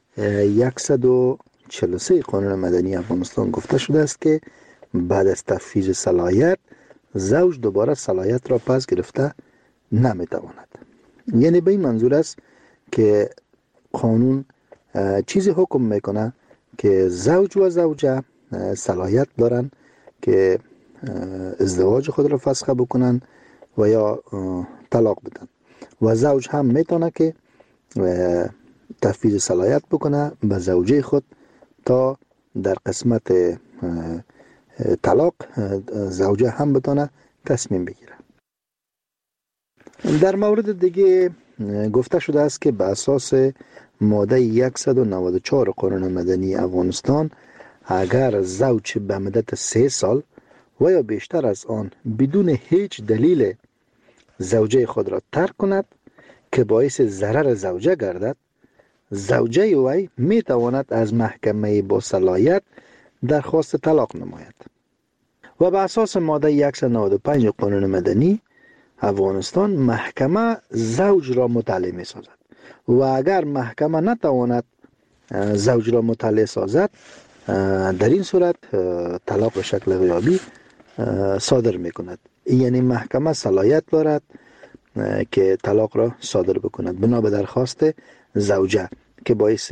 143 قانون مدنی افغانستان گفته شده است که بعد از تفویض صلاحیت زوج دوباره صلاحیت را پس گرفته نمیتواند. یعنی به این منظور است که قانون چیزی حکم میکنه که زوج و زوجه صلاحیت دارن که ازدواج خود را فسخ بکنن و یا طلاق بدن و زوج هم میتونه که تفویض صلاحیت بکنه به زوجه خود تا در قسمت طلاق زوجه هم بتونه تصمیم بگیره. در مورد دیگه گفته شده است که به اساس ماده 194 قانون مدنی افغانستان اگر زوج به مدت 3 سال و یا بیشتر از آن بدون هیچ دلیل زوجه خود را ترک کند که باعث ضرر زوجه گردد، زوجه وی می تواند از محکمه با صلاحیت درخواست طلاق نماید. و به اساس ماده 195 قانون مدنی افغانستان محکمه زوج را مطلع می سازد و اگر محکمه نتواند زوج را مطلع سازد، در این صورت طلاق به شکل غیابی صادر میکند. یعنی محکمه صلاحیت دارد که طلاق را صادر بکند بنا به درخواست زوجه که باعث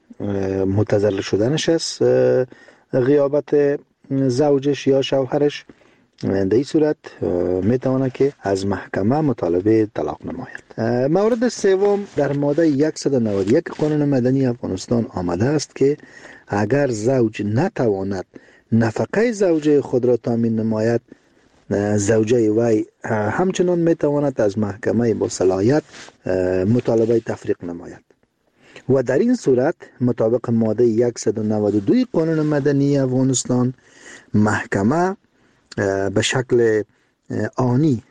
متضرر شدنش است، غیابت زوجش یا شوهرش. در این صورت میتونه که از محکمه مطالبه طلاق نماید. مورد سوم در ماده 191 قانون مدنی افغانستان آمده است که اگر زوج نتواند نفقه زوجه خود را تامین نماید، زوجه وی همچنان میتواند از محکمه با صلاحیت مطالبه تفریق نماید و در این صورت مطابق ماده 192 قانون مدنی افغانستان محکمه به شکل آنی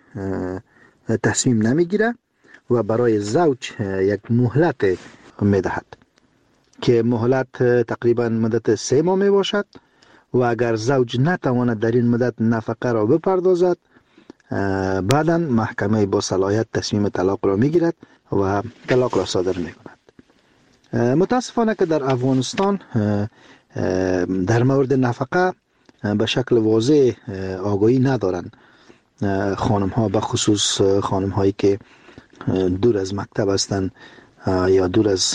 تصمیم نمیگیره و برای زوج یک مهلت میدهد که مهلت تقریبا مدت 3 ماه می باشد و اگر زوج نتواند در این مدت نفقه را بپردازد، بعدا محکمه با صلاحیت تصمیم طلاق را میگیرد و طلاق را صادر میکند. متاسفانه که در افغانستان در مورد نفقه به شکل واضح آگاهی ندارند. خانم ها به خصوص خانم هایی که دور از مکتب هستند یا دور از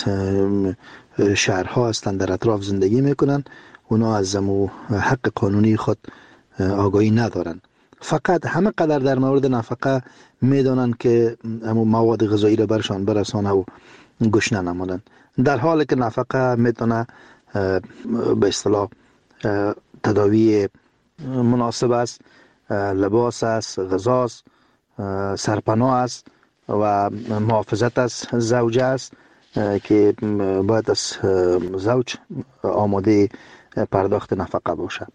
شهرها هستند، در اطراف زندگی میکنن، اونا از حق قانونی خود آگاهی ندارن. فقط همه قدر در مورد نفقه میدانن که مواد غذایی را برشان برسانه و گشنه نمانن، در حالی که نفقه میتونه به اصطلاح تداوی مناسب است، لباس است، غذاست، سرپناه است و محافظت از زوجه است که باید از زوج آماده پرداخت نفقه باشد.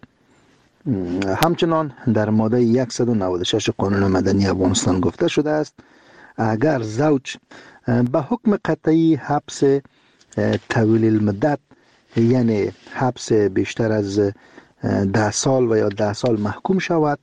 همچنان در ماده 196 قانون مدنی افغانستان گفته شده است اگر زوج به حکم قطعی حبس طویل المدت، یعنی حبس بیشتر از 10 سال و یا 10 سال محکوم شود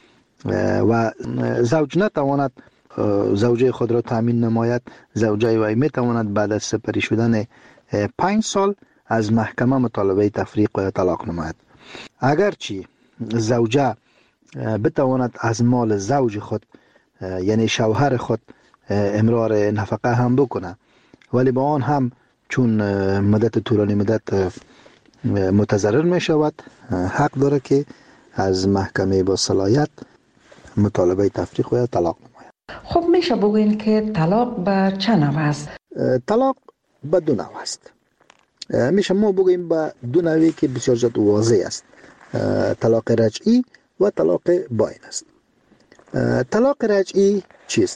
و زوج نتواند زوجه خود را تامین نماید، زوجه وی میتواند بعد از سپری شدن 5 سال از محکمه مطالبه تفریق و طلاق نماید. اگرچه زوجه بتواند از مال زوج خود یعنی شوهر خود امرار نفقه هم بکنه، ولی با آن هم چون مدت طولانی مدت متضرر می شود، حق داره که از محکمه با صلاحیت مطالبه تفریق و طلاق نماید. خب میشه بگوین که طلاق به چه نوع است؟ طلاق به 2 نوع است. میشه ما بگوییم به 2 نوعی که بسیار زیاد واضح است. طلاق رجعی و طلاق باین است. طلاق رجعی چیست؟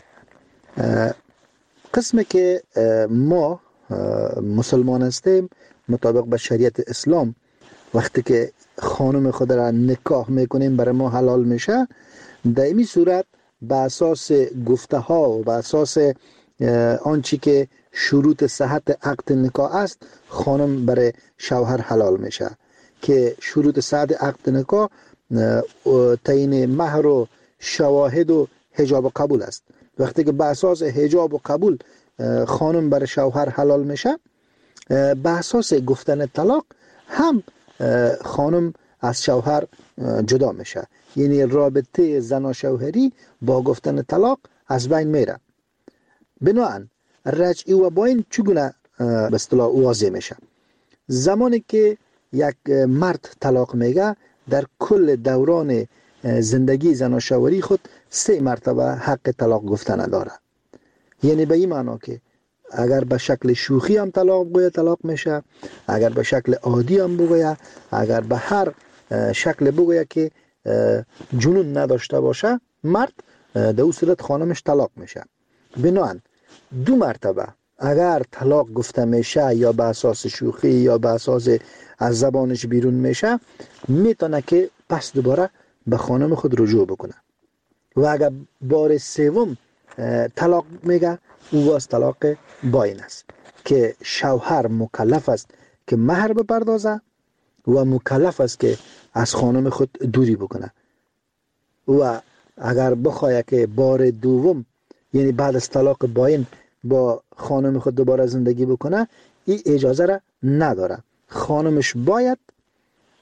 قسمی که ما مسلمان هستیم مطابق به شریعت اسلام وقتی که خانم خود را نکاح میکنیم برای ما حلال میشه، در این صورت به اساس گفته ها و به اساس آنچه که شروط صحت عقد نکاح است خانم برای شوهر حلال میشه که شروط صحت عقد نکاح تعیین مهر و شواهد و حجاب و قبول است. وقتی که به اساس حجاب و قبول خانم برای شوهر حلال میشه، به اساس گفتن طلاق هم خانم از شوهر جدا میشه، یعنی رابطه زن و شوهری با گفتن طلاق از بین میره. بنابراین رجعی و باین چگونه به اصطلاح واضح میشه؟ زمانی که یک مرد طلاق میگه در کل دوران زندگی زن و شوهری خود 3 مرتبه حق طلاق گفتن داره. یعنی به این معنا که اگر به شکل شوخی هم طلاق بگوید طلاق میشه، اگر به شکل عادی هم بگوید، اگر به هر شکل بگوید که جنون نداشته باشه مرد، در اون صورت خانمش طلاق میشه. بنابراین 2 مرتبه اگر طلاق گفته میشه یا به اساس شوخی یا به اساس از زبانش بیرون میشه، میتونه که پس دوباره به خانم خود رجوع بکنه و اگر بار 3 طلاق میگه او از طلاق باین است که شوهر مکلف است که مهر بپردازه و مکلف است که از خانم خود دوری بکنه و اگر بخواه که بار 2 یعنی بعد از طلاق باین با خانم خود دوباره زندگی بکنه، این اجازه را نداره. خانمش باید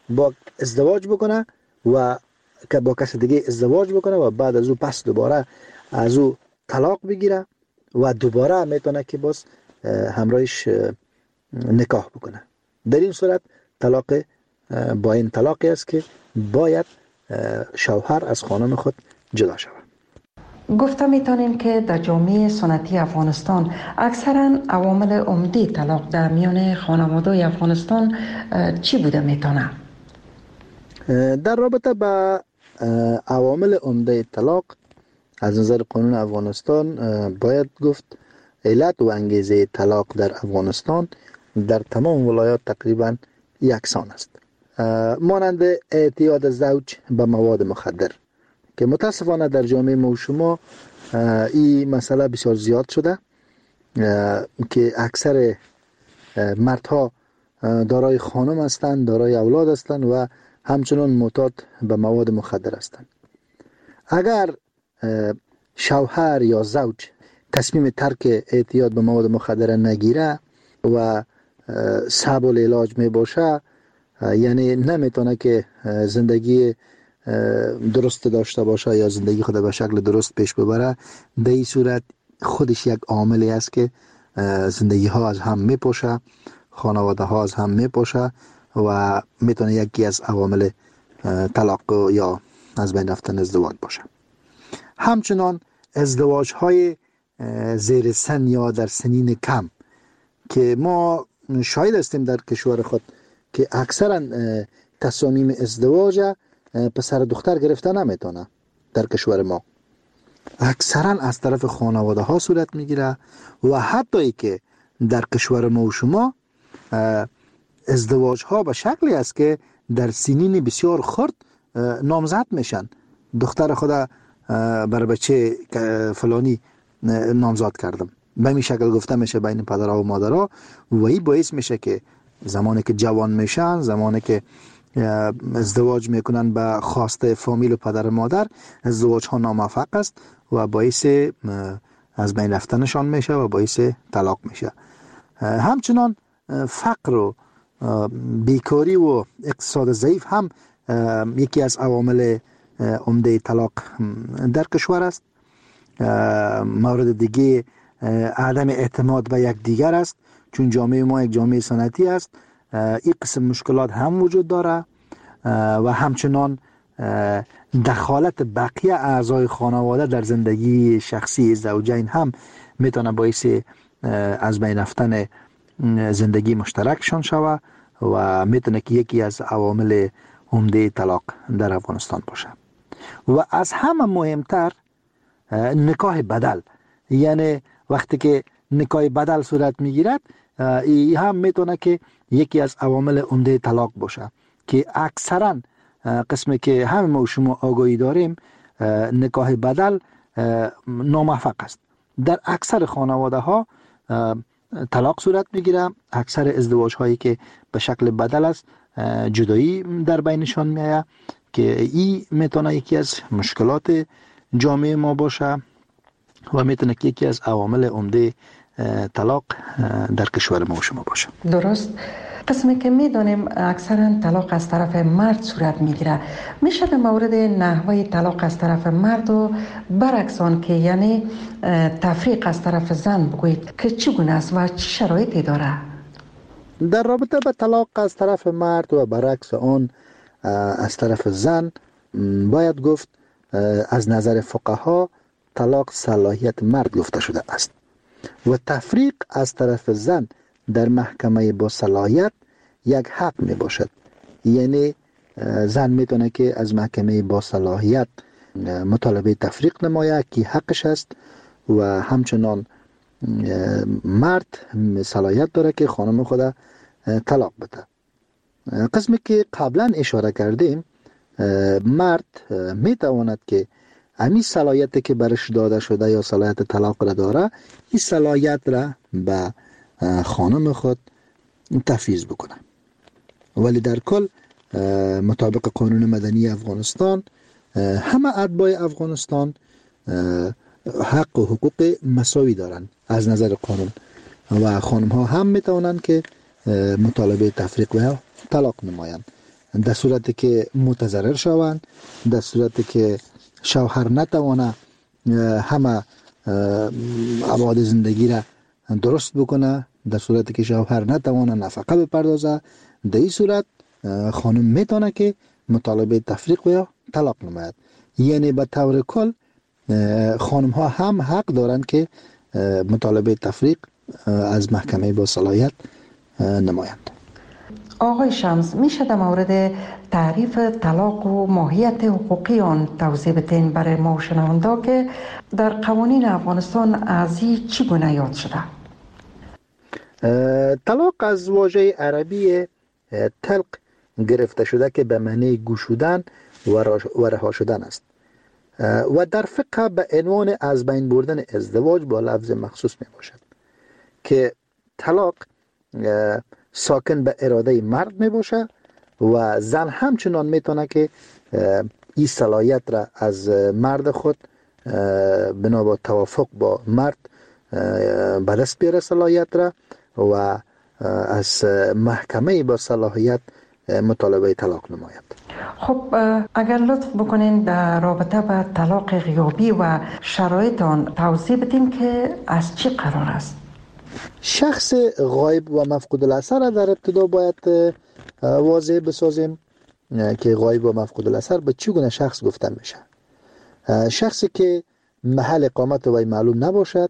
با ازدواج بکنه و که با کس دیگه ازدواج بکنه و بعد از او پس دوباره از او طلاق بگیره و دوباره میتونه که باز همراهش نکاح بکنه. در این صورت طلاق با این طلاقی است که باید شوهر از خانم خود جدا شود. گفته میتونیم که در جامعه سنتی افغانستان اکثرا عوامل عمده طلاق در میان خانواده افغانستان چی بوده میتونه؟ در رابطه با عوامل عمده طلاق از نظر قانون افغانستان باید گفت علت و انگیزه طلاق در افغانستان در تمام ولایات تقریبا یکسان است، مانند اعتیاد زوج به مواد مخدر که متاسفانه در جامعه ما و شما این مسئله بسیار زیاد شده که اکثر مردها دارای خانم هستند، دارای اولاد هستند و همچنان معتاد به مواد مخدر هستند. اگر شوهر یا زوج تصمیم ترک اعتیاد به مواد مخدر نگیره و صعب العلاج می باشه، یعنی نمیتونه که زندگی درست داشته باشه یا زندگی خود به شکل درست پیش ببره، در این صورت خودش یک عاملی است که زندگی ها از هم میپاشه، خانواده ها از هم میپاشه و میتونه یکی از عوامل طلاق یا از بین رفتن ازدواج باشه. همچنان ازدواج های زیر سن یا در سنین کم که ما شاهد هستیم در کشور خود که اکثرا تصامیم ازدواج پسر دختر گرفته نمیتونه. در کشور ما اکثرا از طرف خانواده ها صورت میگیره و حتی ای که در کشور ما و شما ازدواج ها به شکلی است که در سنین بسیار خرد نامزد میشن. دختر خدا بر بچه فلانی نامزد کردم، به این شکل گفته میشه بین پدرها و مادرها و این باعث میشه که زمانی که جوان میشن، زمانی که ازدواج میکنن به خواسته فامیل و پدر و مادر، ازدواج ها ناموفق است و باعث از بین رفتنشان میشه و باعث طلاق میشه. همچنان فقر و بیکاری و اقتصاد ضعیف هم یکی از عوامل عمده طلاق در کشور است. مورد دیگه عدم اعتماد به یک دیگر است، چون جامعه ما یک جامعه سنتی است. این قسم مشکلات هم وجود داره و همچنان دخالت بقیه اعضای خانواده در زندگی شخصی زوجین هم میتونه باعث از بین رفتن زندگی مشترکشان شود و میتونه که یکی از عوامل عمده طلاق در افغانستان باشه. و از همه مهمتر نکاح بدل، یعنی وقتی که نکاح بدل صورت میگیرد، این هم میتونه که یکی از عوامل عمده طلاق باشه که اکثرا قسمی که همه ما و شما آگاهی داریم نکاح بدل ناموفق است. در اکثر خانواده ها طلاق صورت میگیره. اکثر ازدواج هایی که به شکل بدل است جدایی در بینشان میآید که این میتونه یکی از مشکلات جامعه ما باشه و میتونه که یکی از عوامل عمده طلاق در کشور ما و شما باشه. درست. قسمی که میدونیم اکثرا طلاق از طرف مرد صورت میگیره، میشه در مورد نحوه طلاق از طرف مرد و برعکس آن که یعنی تفریق از طرف زن بگویید که چگونه است و چه شرایطی داره؟ در رابطه با طلاق از طرف مرد و برعکس آن از طرف زن باید گفت از نظر فقها طلاق صلاحیت مرد گفته شده است و تفریق از طرف زن در محکمه با صلاحیت یک حق می باشد. یعنی زن میتونه که از محکمه با صلاحیت مطالبه تفریق نماید که حقش است و همچنان مرد صلاحیت داره که خانم خود طلاق بده. قسمی که قبلا اشاره کردیم، مرد میتواند که امی صلاحیتی که برش داده شده یا صلاحیت طلاق را داره، این صلاحیت را به خانم خود تفویض بکنه. ولی در کل مطابق قانون مدنی افغانستان همه اتباع افغانستان حق و حقوق مساوی دارند از نظر قانون و خانم ها هم میتوانند که مطالبه تفریق و طلاق نمایند. در صورتی که متضرر شوند، در صورتی که شوهر نتوانه همه ابعاد زندگی را درست بکنه، در صورتی که شوهر نتوانه نفقه بپردازه، در این صورت خانم میتونه که مطالبه تفریق و یا طلاق نماید. یعنی به طور کل خانم ها هم حق دارند که مطالبه تفریق از محکمه با صلاحیت نمایند. آقای شمس، میشه در مورد تعریف طلاق و ماهیت حقوقی آن توضیح بدین برای ما شنونده که در قوانین افغانستان از این چگونه یاد شده؟ طلاق از واژه عربی طلق گرفته شده که به معنی گشودن و رها شدن است و در فقه به عنوان از بین بردن ازدواج با لفظ مخصوص می باشد که طلاق ساکن به اراده مرد می باشه و زن همچنان می تونه که این صلاحیت را از مرد خود بنا با توافق با مرد به دست بیاره صلاحیت را و از محکمه با صلاحیت مطالبه طلاق نماید. خب اگر لطف بکنین در رابطه با طلاق غیابی و شرایط آن توضیح بدین که از چی قرار است؟ شخص غایب و مفقود الاثر را در ابتدا باید واضح بسازیم که غایب و مفقود الاثر به چگونه شخص گفته میشه. شخصی که محل اقامت وی معلوم نباشد،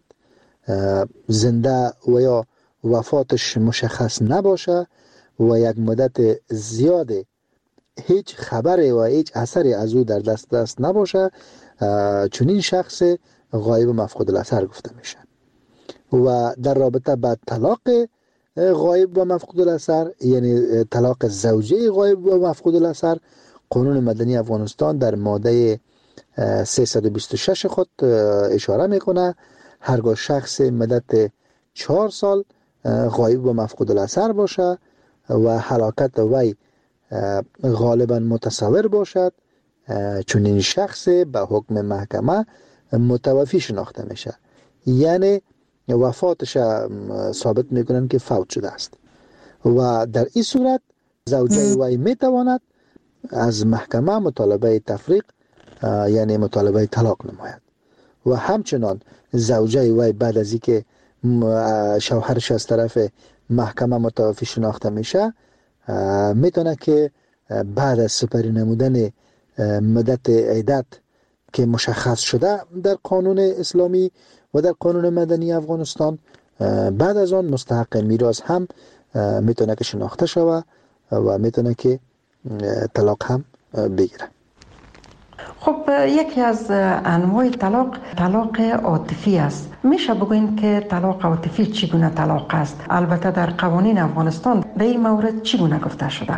زنده و یا وفاتش مشخص نباشه و یک مدت زیاد هیچ خبری و هیچ اثری از او در دست نباشه، چنین شخص غایب و مفقود الاثر گفته میشه. و در رابطه با طلاق غایب و مفقود الاثر، یعنی طلاق زوجه غایب و مفقود الاثر، قانون مدنی افغانستان در ماده 326 خود اشاره میکنه هرگاه شخص مدت 4 سال غایب و مفقود الاثر باشه و هلاکت وی غالبا متصور باشد، چون این شخص به حکم محکمه متوفی شناخته میشه، یعنی وفاتش ثابت میکنن که فوت شده است و در این صورت زوجه وی میتواند از محکمه مطالبه تفریق یعنی مطالبه طلاق نماید و همچنان زوجه وی بعد از اینکه شوهرش از طرف محکمه متوفی شناخته میشه میتونه که بعد از سپری نمودن مدت عدت که مشخص شده در قانون اسلامی و در قانون مدنی افغانستان، بعد از آن مستحق میراث هم میتونه که شناخته شوه و میتونه که طلاق هم بگیره. خب یکی از انواع طلاق عاطفی است. میشه بگوین که طلاق عاطفی چگونه طلاق است؟ البته در قوانین افغانستان در این مورد چگونه گفته شده؟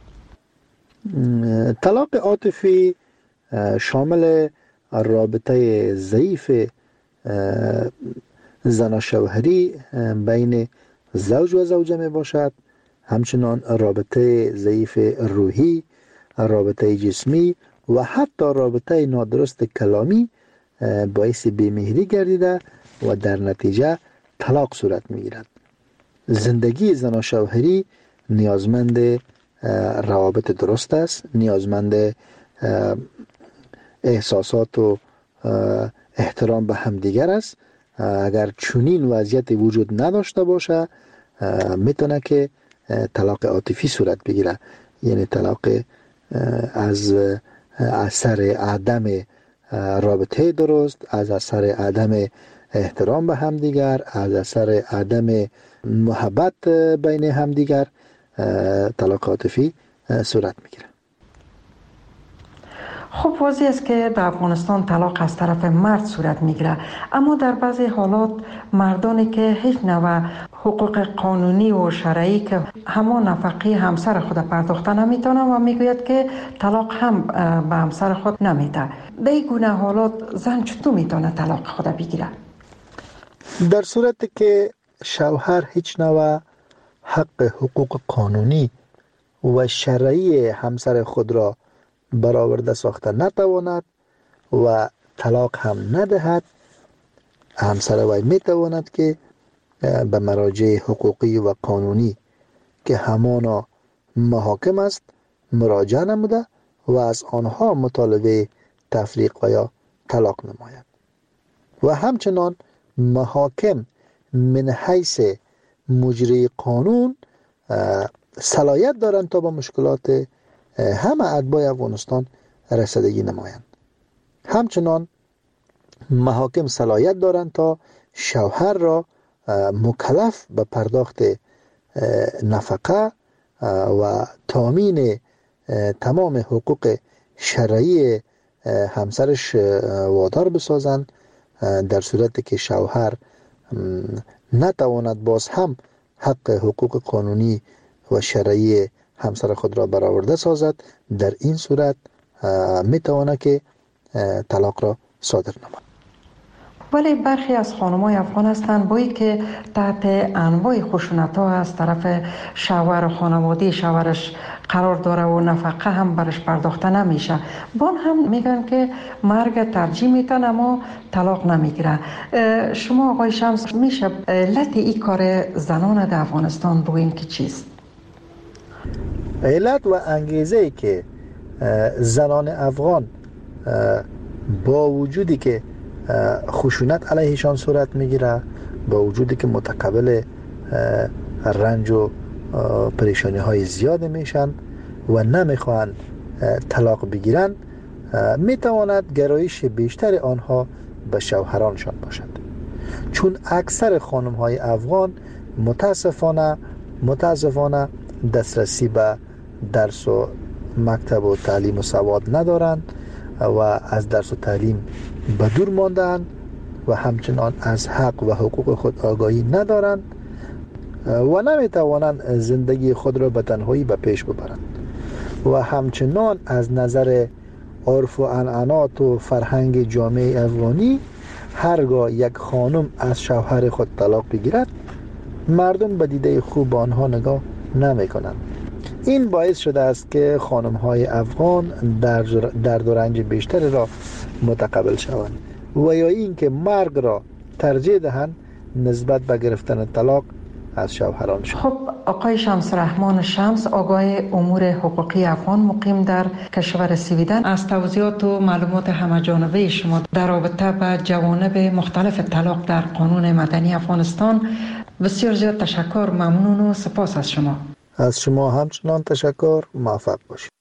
طلاق عاطفی شامل رابطه ضعیف زن شوهری بین زوج و زوجه می باشد، همچنان رابطه ضعیف روحی، رابطه جسمی و حتی رابطه نادرست کلامی باعث بیمهری گردیده و در نتیجه طلاق صورت می گیرد. زندگی زن و شوهری نیازمند روابط درست است، نیازمند احساسات و احترام به همدیگر است. اگر چنین وضعیت وجود نداشته باشه میتونه که طلاق عاطفی صورت بگیره، یعنی طلاق از اثر عدم رابطه درست، از اثر عدم احترام به همدیگر، از اثر عدم محبت بین همدیگر طلاق عاطفی صورت میگیره. خب واضح است که در افغانستان طلاق از طرف مرد صورت میگیره، اما در بعضی حالات مردانی که هیچ نوع حقوق قانونی و شرعی که همان نفقه همسر خود پرداخته نمیتونه و میگوید که طلاق هم به همسر خود نمیده. در این گونه حالات زن چطور میتونه طلاق خود بگیره؟ در صورتی که شوهر هیچ نوع حق حقوق قانونی و شرعی همسر خود را برآورده ساخته نتواند و طلاق هم ندهد، همسر وی میتواند که به مراجع حقوقی و قانونی که همانا محاکم است مراجعه نموده و از آنها مطالبه تفریق و یا طلاق نمایند. و همچنان محاکم من حیث مجری قانون صلاحیت دارند تا با مشکلات همه اتباع افغانستان رسیدگی نمایند. همچنان محاکم صلاحیت دارند تا شوهر را مکلف به پرداخت نفقه و تامین تمام حقوق شرعی همسرش وادار بسازند، در صورتی که شوهر نتواند باز هم حق حقوق قانونی و شرعی همسر خود را برآورده سازد. در این صورت میتواند که طلاق را صادر نماید. ولی برخی از خانم‌های افغان هستند بایی که تحت انواع خشونت‌ها از طرف شوهر و خانواده شوهرش قرار داره و نفقه هم برش پرداخته نمیشه، بان هم میگن که مرگ ترجیح میتن اما طلاق نمیگیره. شما آقای شمس میشه علت این کار زنان در افغانستان بگوین که چیست؟ علت و انگیزه که زنان افغان با وجودی که خشونت علیهشان صورت میگیره، با وجودی که متقبل رنج و پریشانی های زیاد میشن و نمیخوان طلاق بگیرن، میتواند گرایش بیشتر آنها به شوهرانشان باشد. چون اکثر خانم های افغان متاسفانه دسترسی به درس و مکتب و تعلیم و سواد ندارند و از درس و تعلیم به دور ماندند و همچنان از حق و حقوق خود آگاهی ندارند و نمیتوانند زندگی خود را به تنهایی به پیش ببرند و همچنان از نظر عرف و عنعنات و فرهنگ جامعه افغانی هرگاه یک خانم از شوهر خود طلاق بگیرد، مردم به دیده خوب آنها نگاه نمی کنند. این باعث شده است که خانم های افغان درد و رنج بیشتری را متقبل شوند و یا این که مرگ را ترجیح دهند نسبت به گرفتن طلاق از شوهرانشان. خب آقای شمس رحمان شمس، آگاه امور حقوقی افغان مقیم در کشور سویدن، از توضیحات و معلومات همه‌جانبه شما در رابطه با جوانب مختلف طلاق در قانون مدنی افغانستان بسیار زیاد تشکر، ممنون و سپاس از شما. از شما همچنان تشکر، موفق باشید.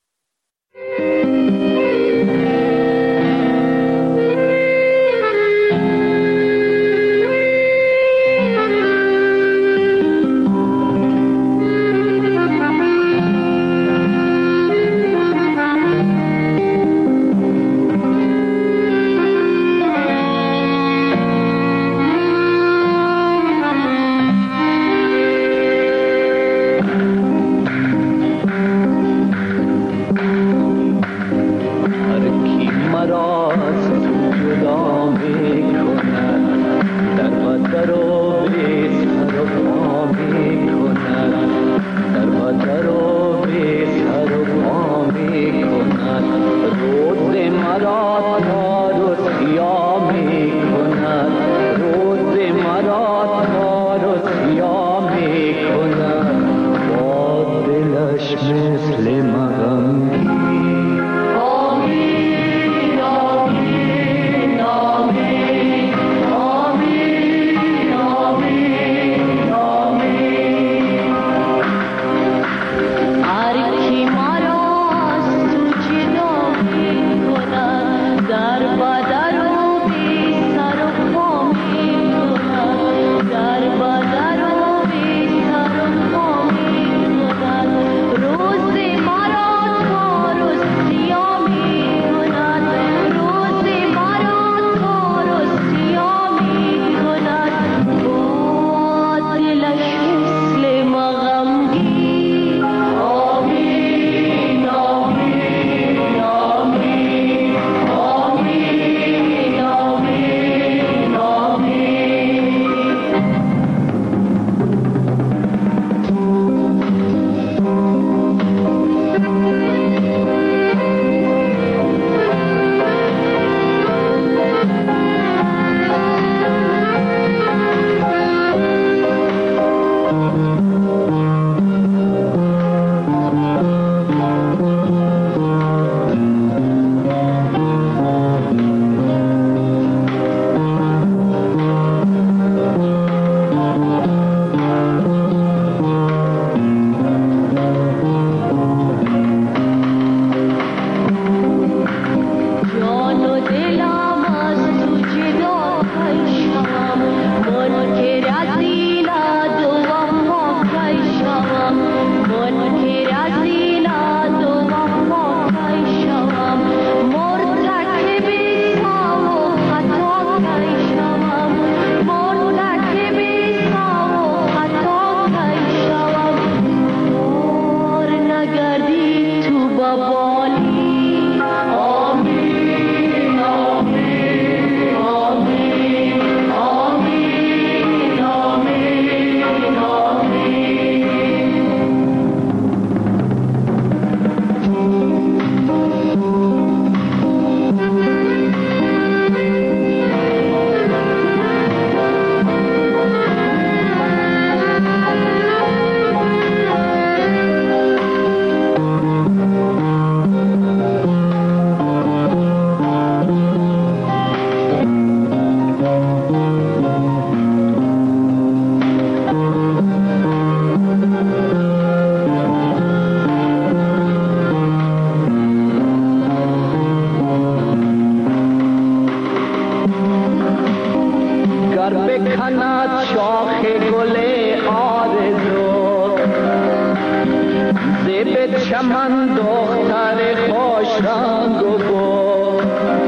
چمن دختر خوش رنگ و بو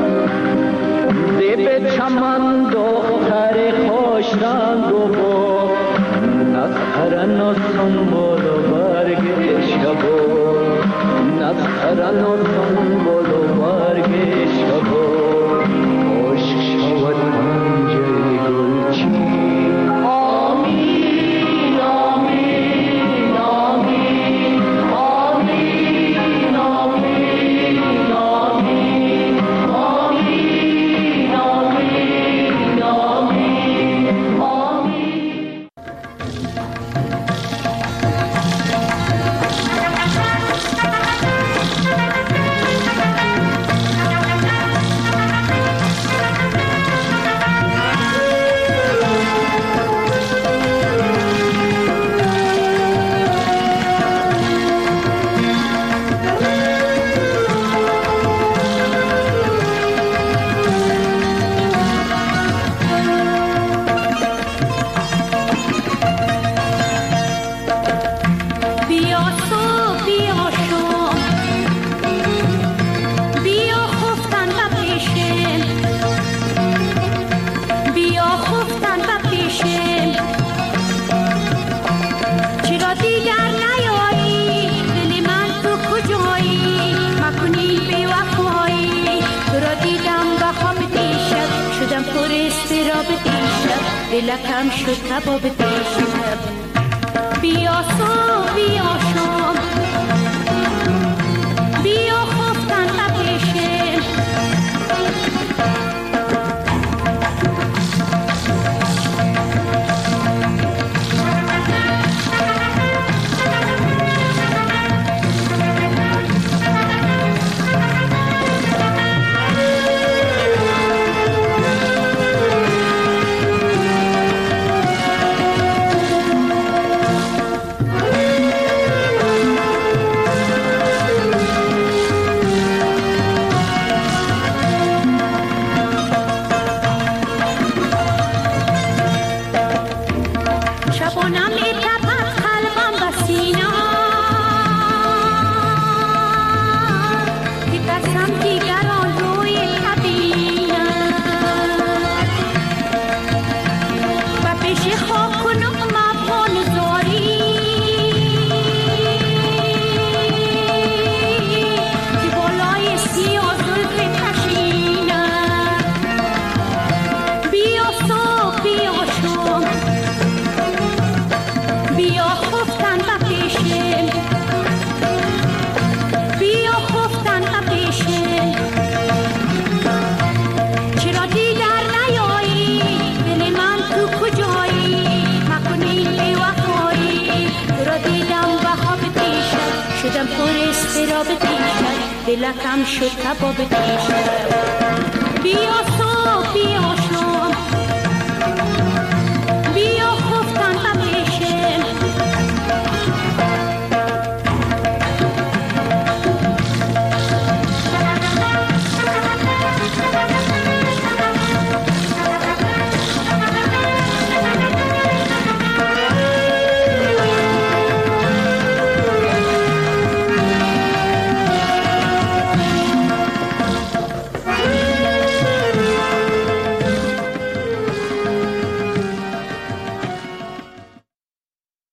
زیب چمن دختر خوش رنگ و بو نظرن و سنبول و برگ شبو نظرن و سنبول و برگ شبو عشق شود پنجه گلچین دلکم شد کباب دیشب بیا صبح بیا شام بیا خفتن بپیشیم دلکم شد کباب دیشب بیا صبح بیا